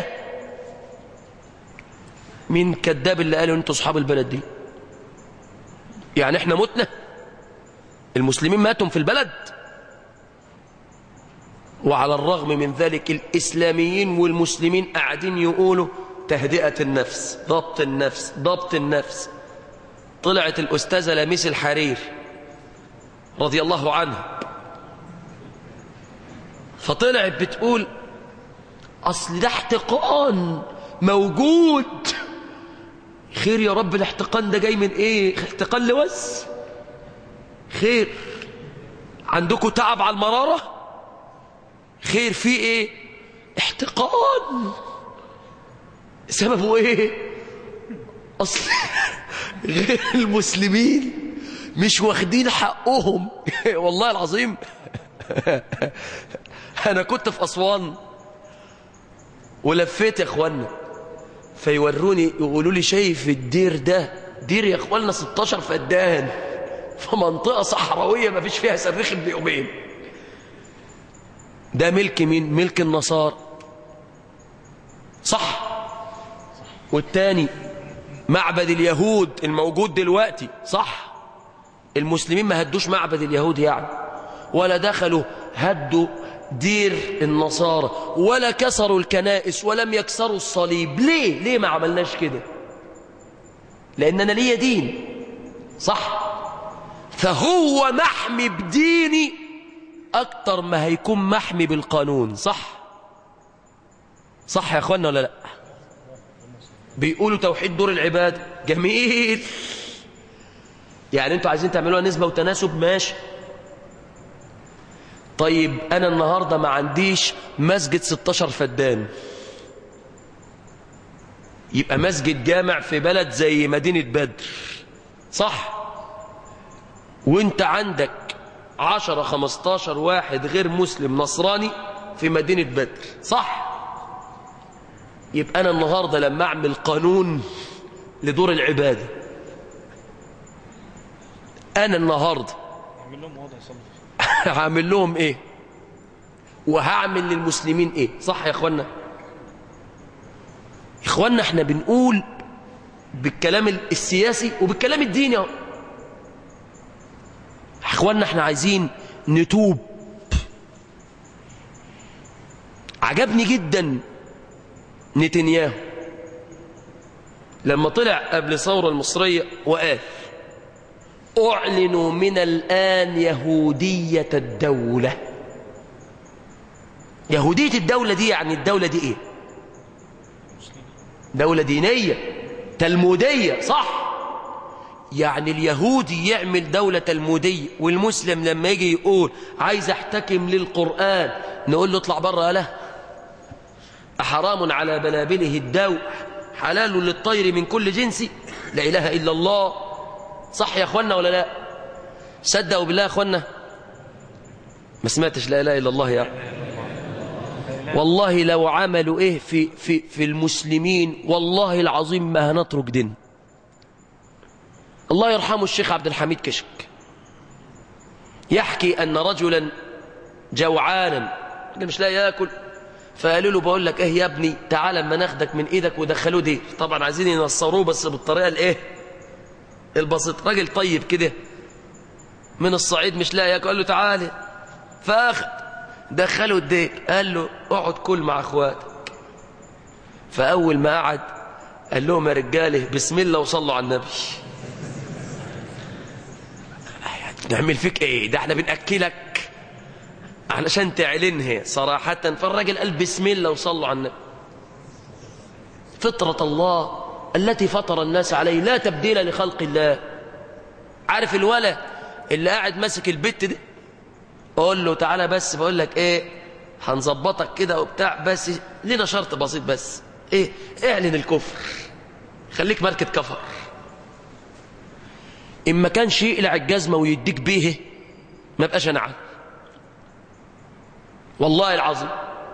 مين كذاب اللي قالوا انتوا أصحاب البلد دي؟ يعني احنا متنا؟ المسلمين ماتوا في البلد؟ وعلى الرغم من ذلك الإسلاميين والمسلمين قاعدين يقولوا تهدئة النفس، ضبط النفس، ضبط النفس. طلعت الأستاذة لميس الحرير رضي الله عنها، فطلعت بتقول أصل ده احتقان موجود. خير يا رب، الاحتقان ده جاي من ايه؟ احتقان لوز؟ خير. عندكم تعب على المرارة؟ خير في ايه؟ احتقان. سببه ايه؟ اصل غير المسلمين مش واخدين حقهم. والله العظيم انا كنت في أسوان ولفيت يا اخوانا، فيوروني يقولوا لي شايف الدير ده؟ دير يا اخوانا 16 فدان في منطقة صحراوية ما فيش فيها صريخ بيومين. ده ملك مين؟ ملك النصارى، صح؟ والتاني معبد اليهود الموجود دلوقتي، صح؟ المسلمين ما هدوش معبد اليهود يعني، ولا دخلوا هدوا دير النصارى، ولا كسروا الكنائس، ولم يكسروا الصليب. ليه ما عملناش كده؟ لأننا ليا دين، صح؟ فهو محمي بديني أكتر ما هيكون محمي بالقانون، صح؟ صح يا أخوانا ولا لا؟ بيقولوا توحيد دور العبادة، جميل. يعني انتوا عايزين تعملوها نسبة وتناسب، ماشي. طيب أنا النهاردة ما عنديش مسجد 16 فدان، يبقى مسجد جامع في بلد زي مدينة بدر، صح؟ وانت عندك 10-15 واحد غير مسلم نصراني في مدينة بدر، صح؟ يبقى أنا النهاردة لما أعمل قانون لدور العبادة، أنا النهاردة هعمل لهم إيه؟ وهعمل للمسلمين إيه؟ صح يا إخوانا؟ إخوانا إحنا بنقول بالكلام السياسي وبالكلام الديني. إخوانا إحنا عايزين نتوب. عجبني جدا نتنياهو لما طلع قبل الثورة المصرية وقال أعلنوا من الآن يهودية الدولة. يهودية الدولة دي يعني الدولة دي إيه؟ دولة دينية تلمودية، صح؟ يعني اليهودي يعمل دولة تلمودية، والمسلم لما يجي يقول عايز احتكم للقرآن نقول له اطلع بره. له أحرام على بلابله الدوء حلال للطير من كل جنس لا إله إلا الله، صح يا أخوانا ولا لا؟ صدقوا بالله يا أخوانا؟ ما سمعتش لا إله إلا الله يا والله لو عملوا إيه في المسلمين والله العظيم ما هنترك دين. الله يرحمه الشيخ عبد الحميد كشك يحكي أن رجلا جوعانا مش لا يأكل، فقالوا له بقول لك ايه يا ابني، تعال اما ناخدك من ايدك ودخلوه دير. طبعا عايزين ينصروه بس بالطريقه الايه البسيطه. راجل طيب كده من الصعيد مش لاقي ياكل، قال له تعالى. فاخد دخله الدير، قال له اقعد كل مع اخواتك. فاول ما قعد قال لهم يا رجاله بسم الله وصلوا على النبي. نعمل فيك ايه؟ ده احنا بنأكلك علشان تعلنها صراحة. فالراجل قال بسم الله وصلوا على النبي. فطرة الله التي فطر الناس عليه لا تبديل لخلق الله. عارف الولد اللي قاعد ماسك البت ده، اقول له تعالى بس بقول لك ايه، هنظبطك كده وبتاع، بس لنا شرط بسيط بس ايه، اعلن الكفر، خليك ماركة كفر. اما كان شيء يقلع الجزمة ويديك بيه ما بقاش انا عارف. والله العظيم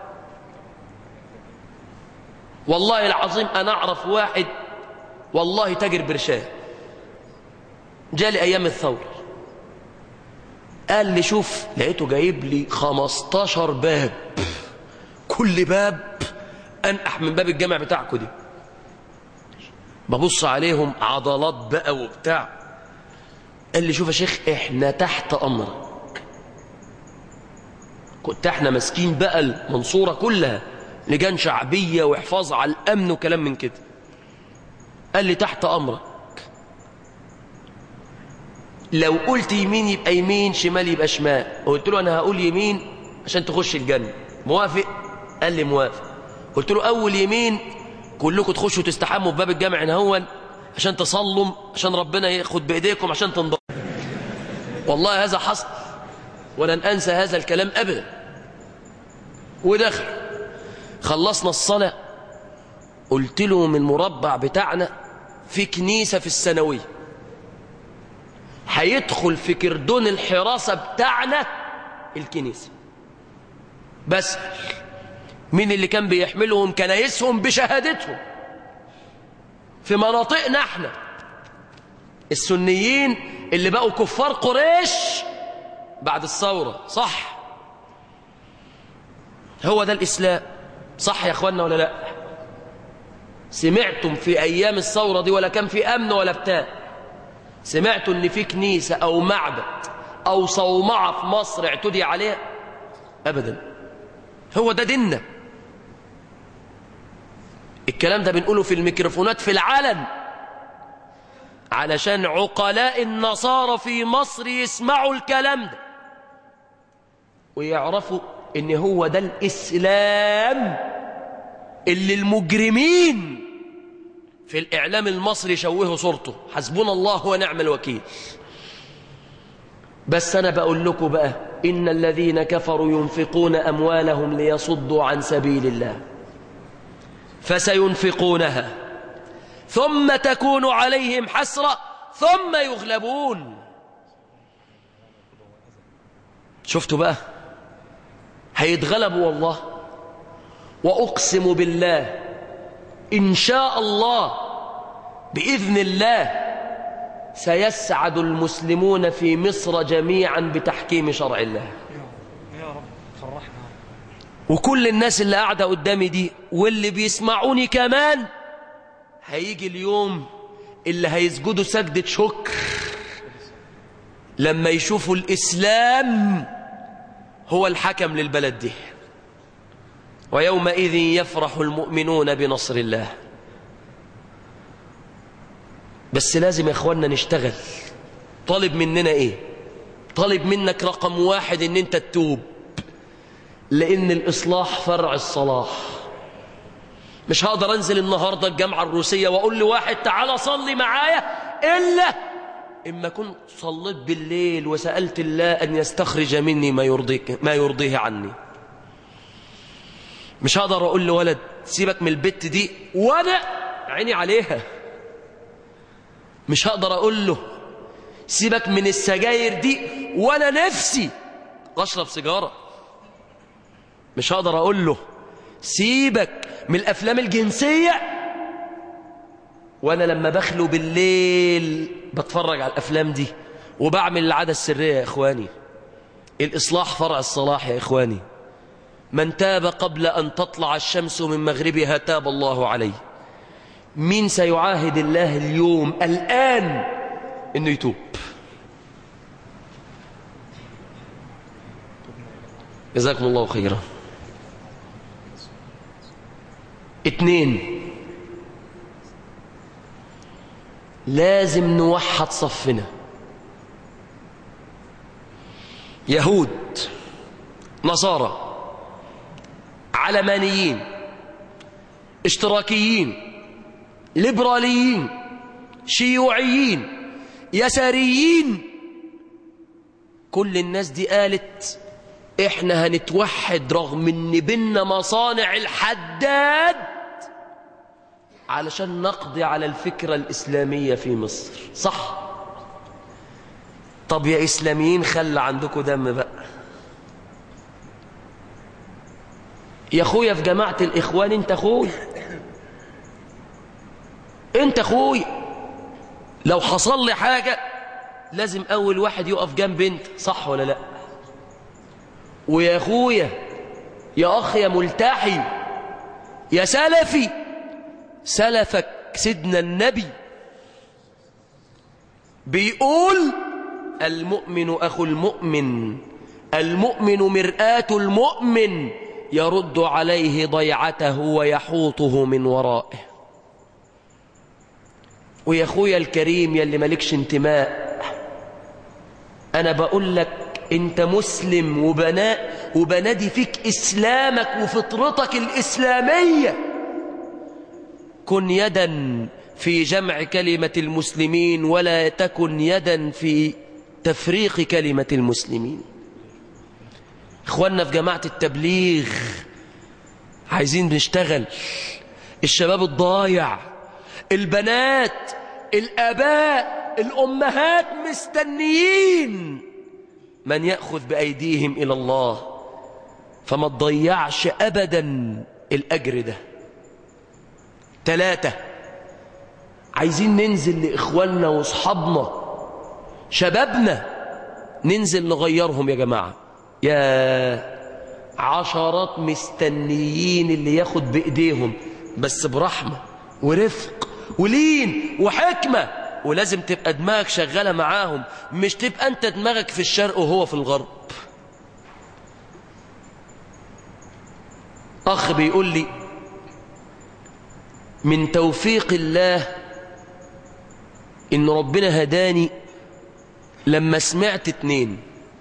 والله العظيم انا اعرف واحد والله تاجر برشام، جالي ايام الثورة، قال لي شوف لقيته جايب لي 15 باب، كل باب انقح من باب الجامع بتاعكم دي. ببص عليهم عضلات بقى وبتاع. قال لي شوف يا شيخ احنا تحت امرك. كنت احنا ماسكين بقى المنصورة كلها، لجان شعبية وحفاظ على الامن وكلام من كده. قال لي تحت امرك، لو قلت يمين يبقى يمين، شمال يبقى شمال. قلت له انا هقول يمين عشان تخش الجنة، موافق؟ قال لي موافق. قلت له اول يمين كلكم تخشوا تستحموا في باب الجامع هون عشان تصلوا، عشان ربنا ياخد بايديكم عشان تنضروا. والله هذا حصل ولن انسى هذا الكلام ابدا. ودخل خلصنا الصلاة، قلت له من المربع بتاعنا في كنيسة في الثانوية، هيدخل في كردون الحراسة بتاعنا الكنيسة. بس مين اللي كان بيحملهم كنايسهم بشهادتهم في مناطقنا احنا السنيين اللي بقوا كفار قريش بعد الثورة؟ صح، هو ده الإسلام. صح يا اخوانا ولا لا؟ سمعتم في أيام الثورة دي ولا كان في أمن ولا بتاع، سمعتوا ان في كنيسة او معبد او صومعة في مصر اعتدي عليها؟ ابدا. هو ده ديننا. الكلام ده بنقوله في الميكروفونات في العالم علشان عقلاء النصارى في مصر يسمعوا الكلام ده ويعرفوا ان هو ده الاسلام اللي المجرمين في الإعلام المصري شوهوا صورته. حسبنا الله ونعم الوكيل. بس أنا بقول لكم بقى، إن الذين كفروا ينفقون أموالهم ليصدوا عن سبيل الله فسينفقونها ثم تكون عليهم حسرة ثم يغلبون. شفتوا بقى؟ هيتغلبوا والله. وأقسم بالله إن شاء الله بإذن الله سيسعد المسلمون في مصر جميعا بتحكيم شرع الله. يا رب فرحنا. وكل الناس اللي قاعدة قدامي دي واللي بيسمعوني كمان، هيجي اليوم اللي هيسجدوا سجدة شكر لما يشوفوا الإسلام هو الحكم للبلد دي. ويومئذ يفرح المؤمنون بنصر الله. بس لازم يا اخوانا نشتغل. طالب مننا ايه؟ طالب منك رقم واحد ان انت تتوب، لان الاصلاح فرع الصلاح. مش هقدر انزل النهارده الجامعه الروسيه واقول لواحد تعالى صلي معايا الا اما كنت صليت بالليل وسالت الله ان يستخرج مني ما يرضيه عني. مش هقدر اقول لولد سيبك من البت دي وانا عيني عليها. مش هقدر اقول له سيبك من السجاير دي وانا نفسي اشرب سيجاره. مش هقدر اقول له سيبك من الافلام الجنسيه وانا لما بخلو بالليل بتفرج على الافلام دي وبعمل العاده السريه. يا اخواني الاصلاح فرع الصلاح يا اخواني. من تاب قبل أن تطلع الشمس من مغربها تاب الله عليه. مين سيعاهد الله اليوم الآن إنه يتوب؟ جزاكم الله خيرا. 2، لازم نوحد صفنا. يهود، نصارى، علمانيين، اشتراكيين، ليبراليين، شيوعيين، يساريين، كل الناس دي قالت احنا هنتوحد رغم ان بينا مصانع الحداد علشان نقضي على الفكرة الإسلامية في مصر. صح؟ طب يا إسلاميين خلى عندكم دم بقى. يا أخويا في جماعة الإخوان، أنت أخويا، أنت أخويا، لو حصل لي حاجة لازم أول واحد يقف جنب أنت. صح ولا لأ؟ ويا أخويا، يا أخ، يا ملتحي، يا سلفي، سلفك سيدنا النبي بيقول المؤمن أخو المؤمن، المؤمن مرآة المؤمن، يرد عليه ضيعته ويحوطه من ورائه. ويا أخويا الكريم يلي مالكش انتماء، أنا بقول لك أنت مسلم وبنادي فيك إسلامك وفطرتك الإسلامية. كن يدا في جمع كلمة المسلمين ولا تكن يدا في تفريق كلمة المسلمين. إخواننا في جماعة التبليغ عايزين نشتغل. الشباب الضايع، البنات، الآباء، الأمهات مستنيين من يأخذ بأيديهم إلى الله، فما تضيعش أبدا الأجر ده. 3، عايزين ننزل لإخواننا وأصحابنا شبابنا، ننزل نغيرهم يا جماعة. يا عشرات مستنيين اللي ياخد بإيديهم، بس برحمة ورفق ولين وحكمة، ولازم تبقى دماغك شغالة معاهم، مش تبقى أنت دماغك في الشرق وهو في الغرب. أخ بيقول لي من توفيق الله إن ربنا هداني لما سمعت 2.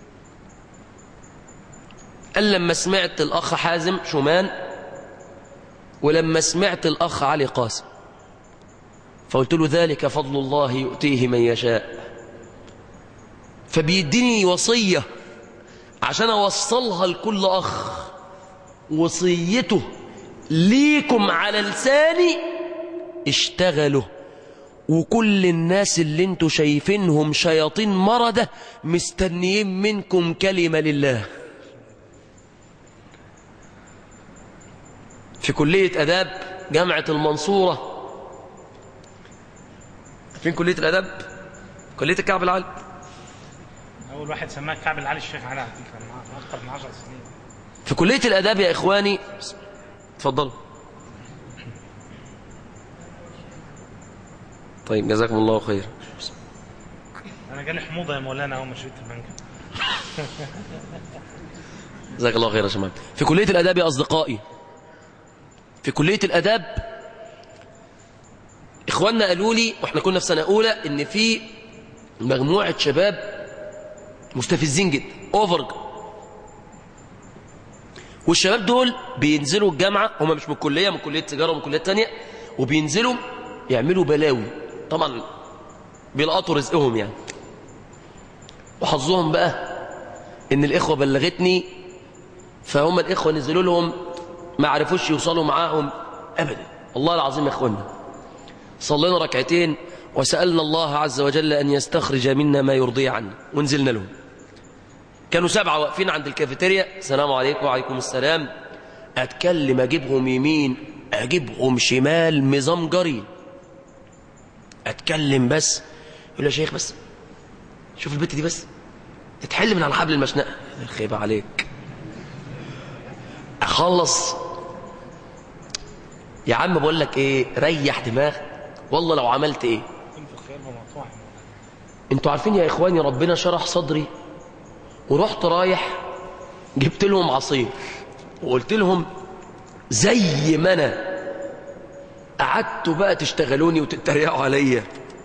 قال لما سمعت الأخ حازم شومان ولما سمعت الأخ علي قاسم، فقلت له ذلك فضل الله يؤتيه من يشاء. فبيديني وصية عشان أوصلها لكل أخ، وصيته ليكم على لساني: اشتغلوا، وكل الناس اللي انتوا شايفينهم شياطين مردة مستنيين منكم كلمة لله. في كلية أداب جامعة المنصورة، فين كلية الأداب؟ كلية الكعب العالي. أول واحد سماه الكعب العالي الشيخ علي، على فكرة من أكثر من 10 سنين. في كلية الأداب يا إخواني، اتفضلوا. طيب جزاكم الله خير. أنا جالي حموضة يا مولانا أول ما شربت المانجا. جزاك الله خير يا شباب. في كلية الأداب يا أصدقائي، في كلية الأداب إخواننا قالوا لي وإحنا كنا في سنة أولى إن في مجموعة شباب مستفزين جدا، أوفر. والشباب دول بينزلوا الجامعة، هم مش من الكلية، من كلية تجارة ومن كليات تانية، وبينزلوا يعملوا بلاوي. طبعا بيلقطوا رزقهم يعني. وحظهم بقى إن الإخوة بلغتني، فهم الإخوة نزلوا لهم ما عرفوش يوصلوا معاهم أبدا. الله العظيم يا إخوانا، صلينا ركعتين وسألنا الله عز وجل أن يستخرج منا ما يرضي عنا، ونزلنا لهم. كانوا 7 واقفين عند الكافيتيريا، السلام عليكم وعليكم السلام. أتكلم أجيبهم يمين أجيبهم شمال مزمجرين. أتكلم بس يقول يا شيخ بس شوف البت دي بس تتحل من على حبل المشنقة. خيبة عليك. خلص يا عم، بقول لك ايه، ريح دماغك. والله لو عملت ايه، انتوا عارفين يا اخواني، ربنا شرح صدري ورحت رايح جبت لهم عصير وقلت لهم زي ما انا قعدتوا بقى تشتغلوني وتتريقوا عليا،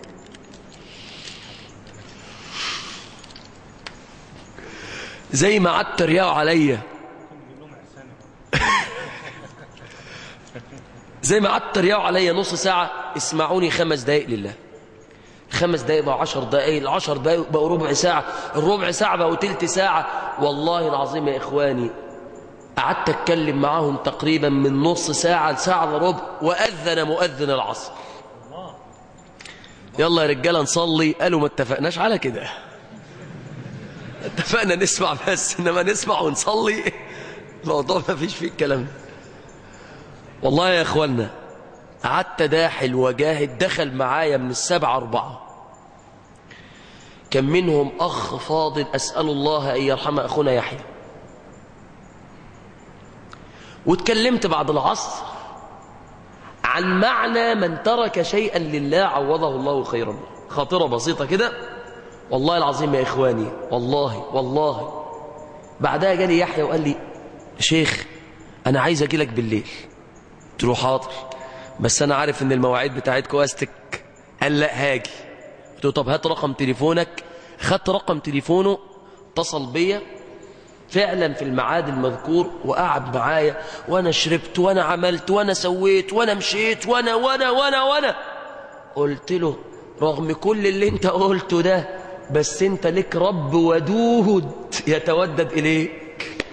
زي ما قعدت تريقوا عليا زي ما قعدت تريقوا عليا نص ساعة، اسمعوني 5 دقايق لله. 5 دقايق بقوا 10 دقايق، 10 دقايق بقوا ربع ساعة، الربع ساعة بقوا تلت ساعة. والله العظيم يا إخواني قعدت أتكلم معاهم تقريبا من نص ساعة لساعة إلا ربع، وأذن مؤذن العصر. يلا يا رجالة نصلي. قالوا ما اتفقناش على كده، اتفقنا نسمع بس، إنما نسمع ونصلي الموضوع ما فيش فيه الكلام. والله يا إخوانا قعدت داحل وجاهد. دخل معايا من 7 4، كان منهم أخ فاضل أسأل الله أن يرحم أخونا يحيى. واتكلمت بعد العصر عن معنى من ترك شيئا لله عوضه الله خيرا. خاطرة بسيطة كده، والله العظيم يا إخواني، والله بعدها جالي يحيى وقال لي شيخ أنا عايز أجي لك بالليل. قلت له حاضر، بس أنا عارف إن المواعيد بتاعتكم أستك. قال لا هاجي. قلت له طب هات رقم تليفونك. خدت رقم تليفونه، اتصل بيا فعلا في الميعاد المذكور، وقعد معايا، وانا شربت وانا عملت وانا سويت وانا مشيت وانا قلت له رغم كل اللي انت قلته ده، بس انت لك رب ودود يتودد اليك،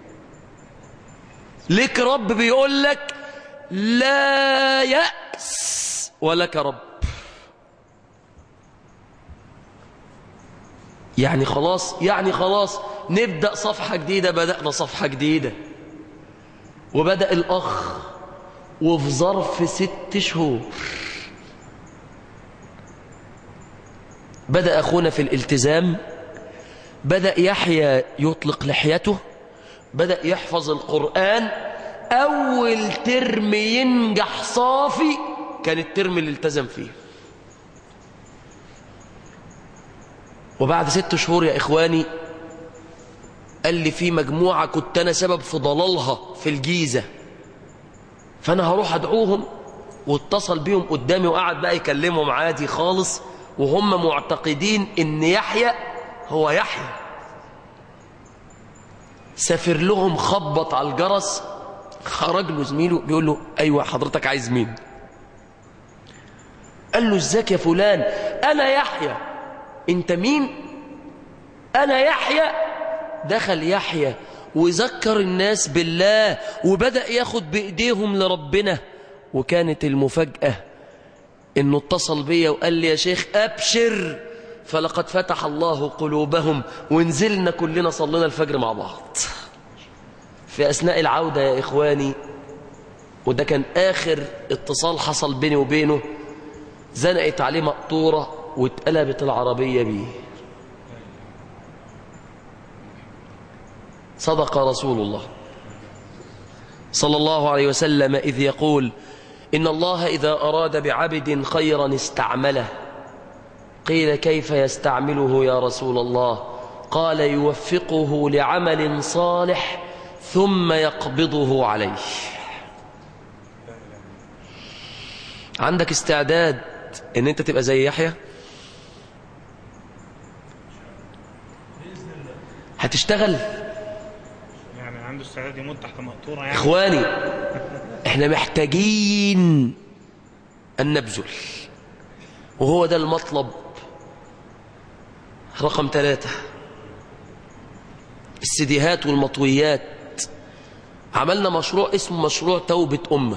لك رب بيقول لك لا يأس ولك رب. يعني خلاص نبدأ صفحة جديدة. بدأنا صفحة جديدة، وبدأ الأخ، وفي ظرف 6 شهور بدأ أخونا في الالتزام، بدأ يحيى يطلق لحيته، بدأ يحفظ القرآن. أول ترم ينجح صافي كان الترم اللي التزم فيه. وبعد 6 شهور يا إخواني قال لي في مجموعة كنت أنا سبب في ضلالها في الجيزة، فأنا هروح أدعوهم. واتصل بيهم قدامي وقعد بقى يكلمهم عادي خالص، وهم معتقدين إن يحيى هو يحيى. سافر لهم، خبط على الجرس، خرج له زميله بيقول له أيوة حضرتك عايز مين؟ قال له ازيك يا فلان، أنا يحيى. أنت مين؟ أنا يحيى. دخل يحيى وذكر الناس بالله، وبدأ ياخد بإيديهم لربنا. وكانت المفاجأة إنه اتصل بيا وقال لي يا شيخ أبشر، فلقد فتح الله قلوبهم. ونزلنا كلنا صلينا الفجر مع بعض في أثناء العودة يا إخواني. وده كان آخر اتصال حصل بيني وبينه. زنقت عليه مقطورة واتقلبت العربية بيه. صدق رسول الله صلى الله عليه وسلم إذ يقول إن الله إذا أراد بعبد خيرا استعمله. قيل كيف يستعمله يا رسول الله؟ قال يوفقه لعمل صالح ثم يقبضه عليه. عندك استعداد ان انت تبقى زي يحيى؟ هتشتغل؟ يعني عنده استعداد يموت تحت مقطورة يعني؟ اخواني احنا محتاجين ان نبذل، وهو ده المطلب. رقم 3 السيديهات والمطويات. عملنا مشروع اسمه مشروع توبة أمة.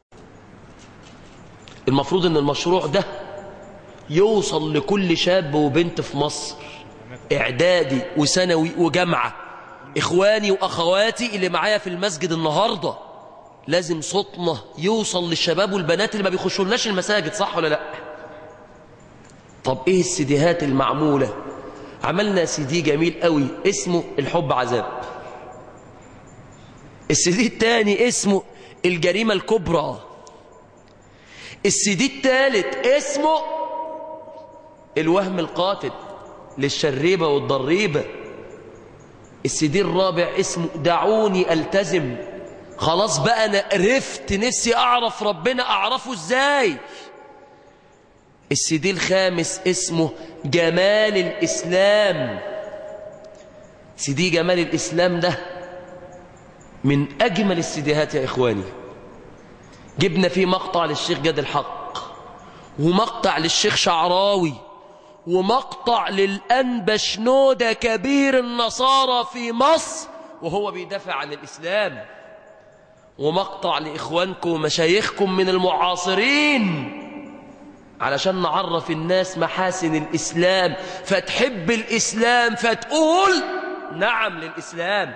المفروض ان المشروع ده يوصل لكل شاب وبنت في مصر، اعدادي وثانوي وجامعة. اخواني واخواتي اللي معايا في المسجد النهاردة، لازم صوتنا يوصل للشباب والبنات اللي ما بيخشولناش المساجد، صح ولا لا؟ طب ايه السيديهات المعمولة؟ عملنا سيدي جميل قوي اسمه الحب عذاب. السي دي الثاني اسمه الجريمة الكبرى. السي دي الثالث اسمه الوهم القاتل للشريبة والضريبة. السي دي الرابع اسمه دعوني ألتزم. خلاص بقى أنا قرفت، نفسي أعرف ربنا، أعرفه إزاي. السي دي الخامس اسمه جمال الإسلام. سي دي جمال الإسلام ده من أجمل السيديهات يا إخواني. جبنا فيه مقطع للشيخ جاد الحق، ومقطع للشيخ شعراوي، ومقطع للأنبا شنودة كبير النصارى في مصر وهو بيدافع عن الإسلام، ومقطع لإخوانكم ومشايخكم من المعاصرين علشان نعرف الناس محاسن الإسلام فتحب الإسلام فتقول نعم للإسلام.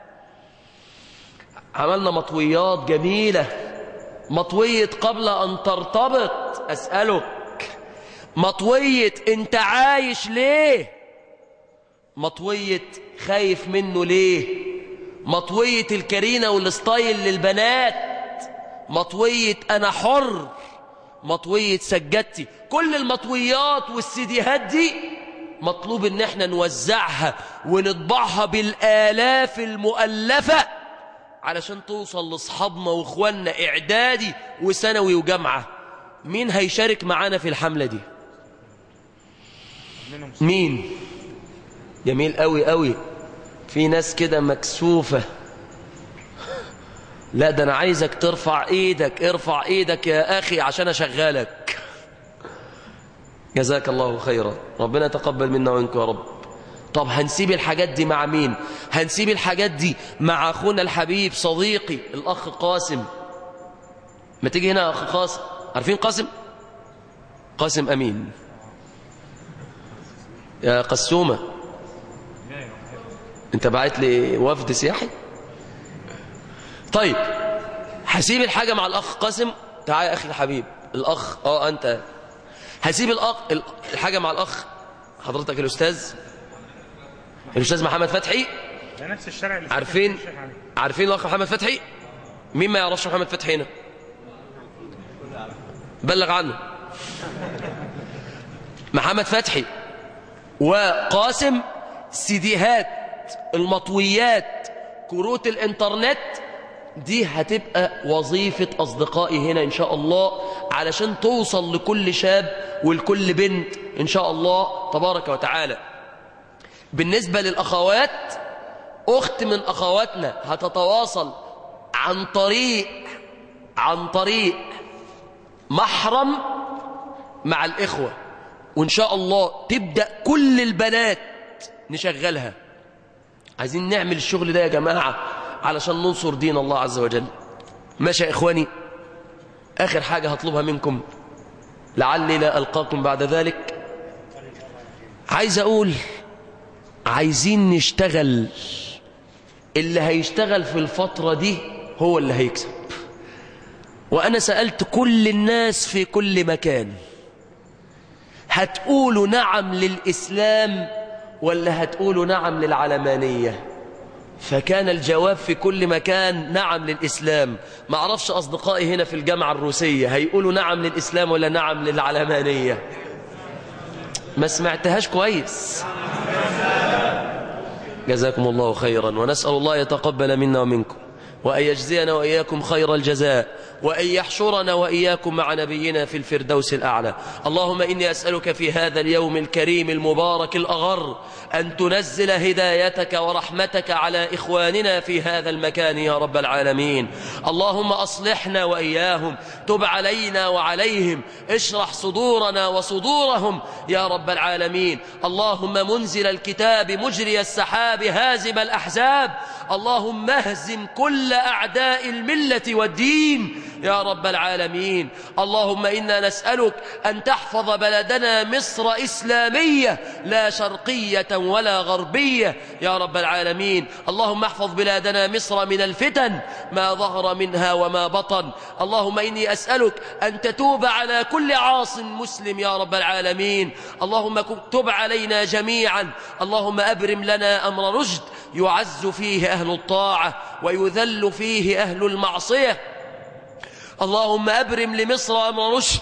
عملنا مطويات جميلة، مطوية قبل أن ترتبط أسألك، مطوية أنت عايش ليه، مطوية خايف منه ليه، مطوية الكرينة والستايل للبنات، مطوية أنا حر، مطوية سجدتي. كل المطويات والسيديهات دي مطلوب ان احنا نوزعها ونطبعها بالآلاف المؤلفة علشان توصل لاصحابنا واخواننا اعدادي وثانوي وجامعة. مين هيشارك معانا في الحملة دي؟ مين؟ جميل قوي قوي. في ناس كده مكسوفة. لا ده انا عايزك ترفع ايدك، ارفع ايدك يا اخي عشان اشغلك. جزاك الله خيرا، ربنا يتقبل منا ومنكم يا رب. طب هنسيب الحاجات دي مع مين؟ هنسيب الحاجات دي مع اخونا الحبيب صديقي الاخ قاسم. ما تيجي هنا يا اخ قاسم. عارفين قاسم؟ قاسم امين يا قسومة، انت بعت لي وفد سياحي. طيب هسيب الحاجة مع الأخ قاسم. تعال يا أخي الحبيب الأخ أنت. هسيب الحاجة مع الأخ حضرتك الأستاذ محمد فتحي. ده نفس الشارع اللي عارفين الأخ محمد فتحي؟ مين ما يعرفش محمد فتحي هنا؟ بلغ عنه. محمد فتحي وقاسم سيديهات المطويات كروت الانترنت دي هتبقى وظيفة أصدقائي هنا إن شاء الله علشان توصل لكل شاب ولكل بنت إن شاء الله تبارك وتعالى. بالنسبة للأخوات، أخت من أخواتنا هتتواصل عن طريق محرم مع الإخوة، وإن شاء الله تبدأ كل البنات نشغلها. عايزين نعمل الشغل ده يا جماعة علشان ننصر دين الله عز وجل. ماشي يا إخواني. آخر حاجة هطلبها منكم لعلي لا ألقاكم بعد ذلك، عايز أقول عايزين نشتغل. اللي هيشتغل في الفترة دي هو اللي هيكسب. وأنا سألت كل الناس في كل مكان، هتقولوا نعم للإسلام ولا هتقولوا نعم للعلمانية؟ فكان الجواب في كل مكان نعم للإسلام. ما أعرفش أصدقائي هنا في الجامعة الروسية هيقولوا نعم للإسلام ولا نعم للعلمانية؟ ما سمعتهاش كويس. جزاكم الله خيرا، ونسأل الله يتقبل منا ومنكم، وأن يجزينا وإياكم خير الجزاء، وأن يحشرنا وإياكم مع نبينا في الفردوس الأعلى. اللهم إني أسألك في هذا اليوم الكريم المبارك الأغر أن تنزل هدايتك ورحمتك على إخواننا في هذا المكان يا رب العالمين. اللهم أصلحنا وإياهم، تب علينا وعليهم، اشرح صدورنا وصدورهم يا رب العالمين. اللهم منزل الكتاب مجري السحاب هازم الأحزاب، اللهم اهزم كل أعداء الملة والدين يا رب العالمين. اللهم إنا نسألك أن تحفظ بلدنا مصر إسلامية لا شرقية ولا غربية يا رب العالمين. اللهم احفظ بلادنا مصر من الفتن ما ظهر منها وما بطن. اللهم إني أسألك أن تتوب على كل عاص مسلم يا رب العالمين. اللهم تب علينا جميعا. اللهم أبرم لنا أمر رشد يعز فيه أهل الطاعة ويذل فيه أهل المعصية. اللهم أبرم لمصر أمر رشد،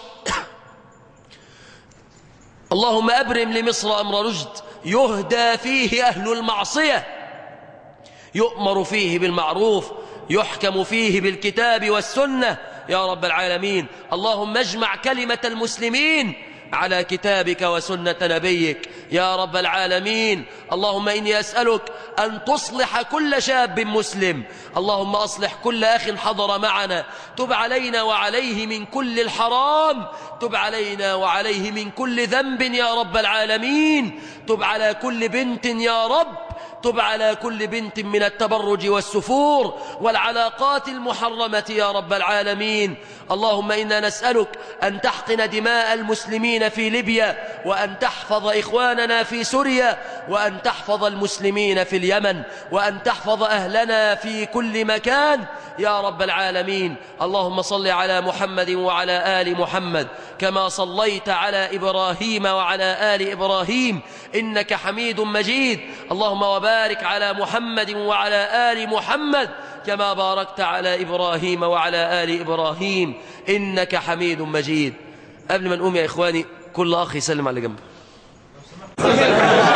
اللهم أبرم لمصر أمر رشد يهدى فيه أهل المعصية، يؤمر فيه بالمعروف، يحكم فيه بالكتاب والسنة يا رب العالمين. اللهم اجمع كلمة المسلمين على كتابك وسنة نبيك يا رب العالمين. اللهم إني أسألك أن تصلح كل شاب مسلم، اللهم أصلح كل أخ حضر معنا، تب علينا وعليه من كل الحرام، تب علينا وعليه من كل ذنب يا رب العالمين، تب على كل بنت يا رب، تب على كل بنت من التبرج والسفور والعلاقات المحرمة يا رب العالمين. اللهم إنا نسألك أن تحقن دماء المسلمين في ليبيا، وأن تحفظ إخواننا في سوريا، وأن تحفظ المسلمين في اليمن، وأن تحفظ أهلنا في كل مكان يا رب العالمين. اللهم صل على محمد وعلى آل محمد كما صليت على إبراهيم وعلى آل إبراهيم إنك حميد مجيد. اللهم وبارك على محمد وعلى آل محمد كما باركت على إبراهيم وعلى آل إبراهيم إنك حميد مجيد. قبل ما نقوم يا إخواني كل أخ يسلم على جنبه.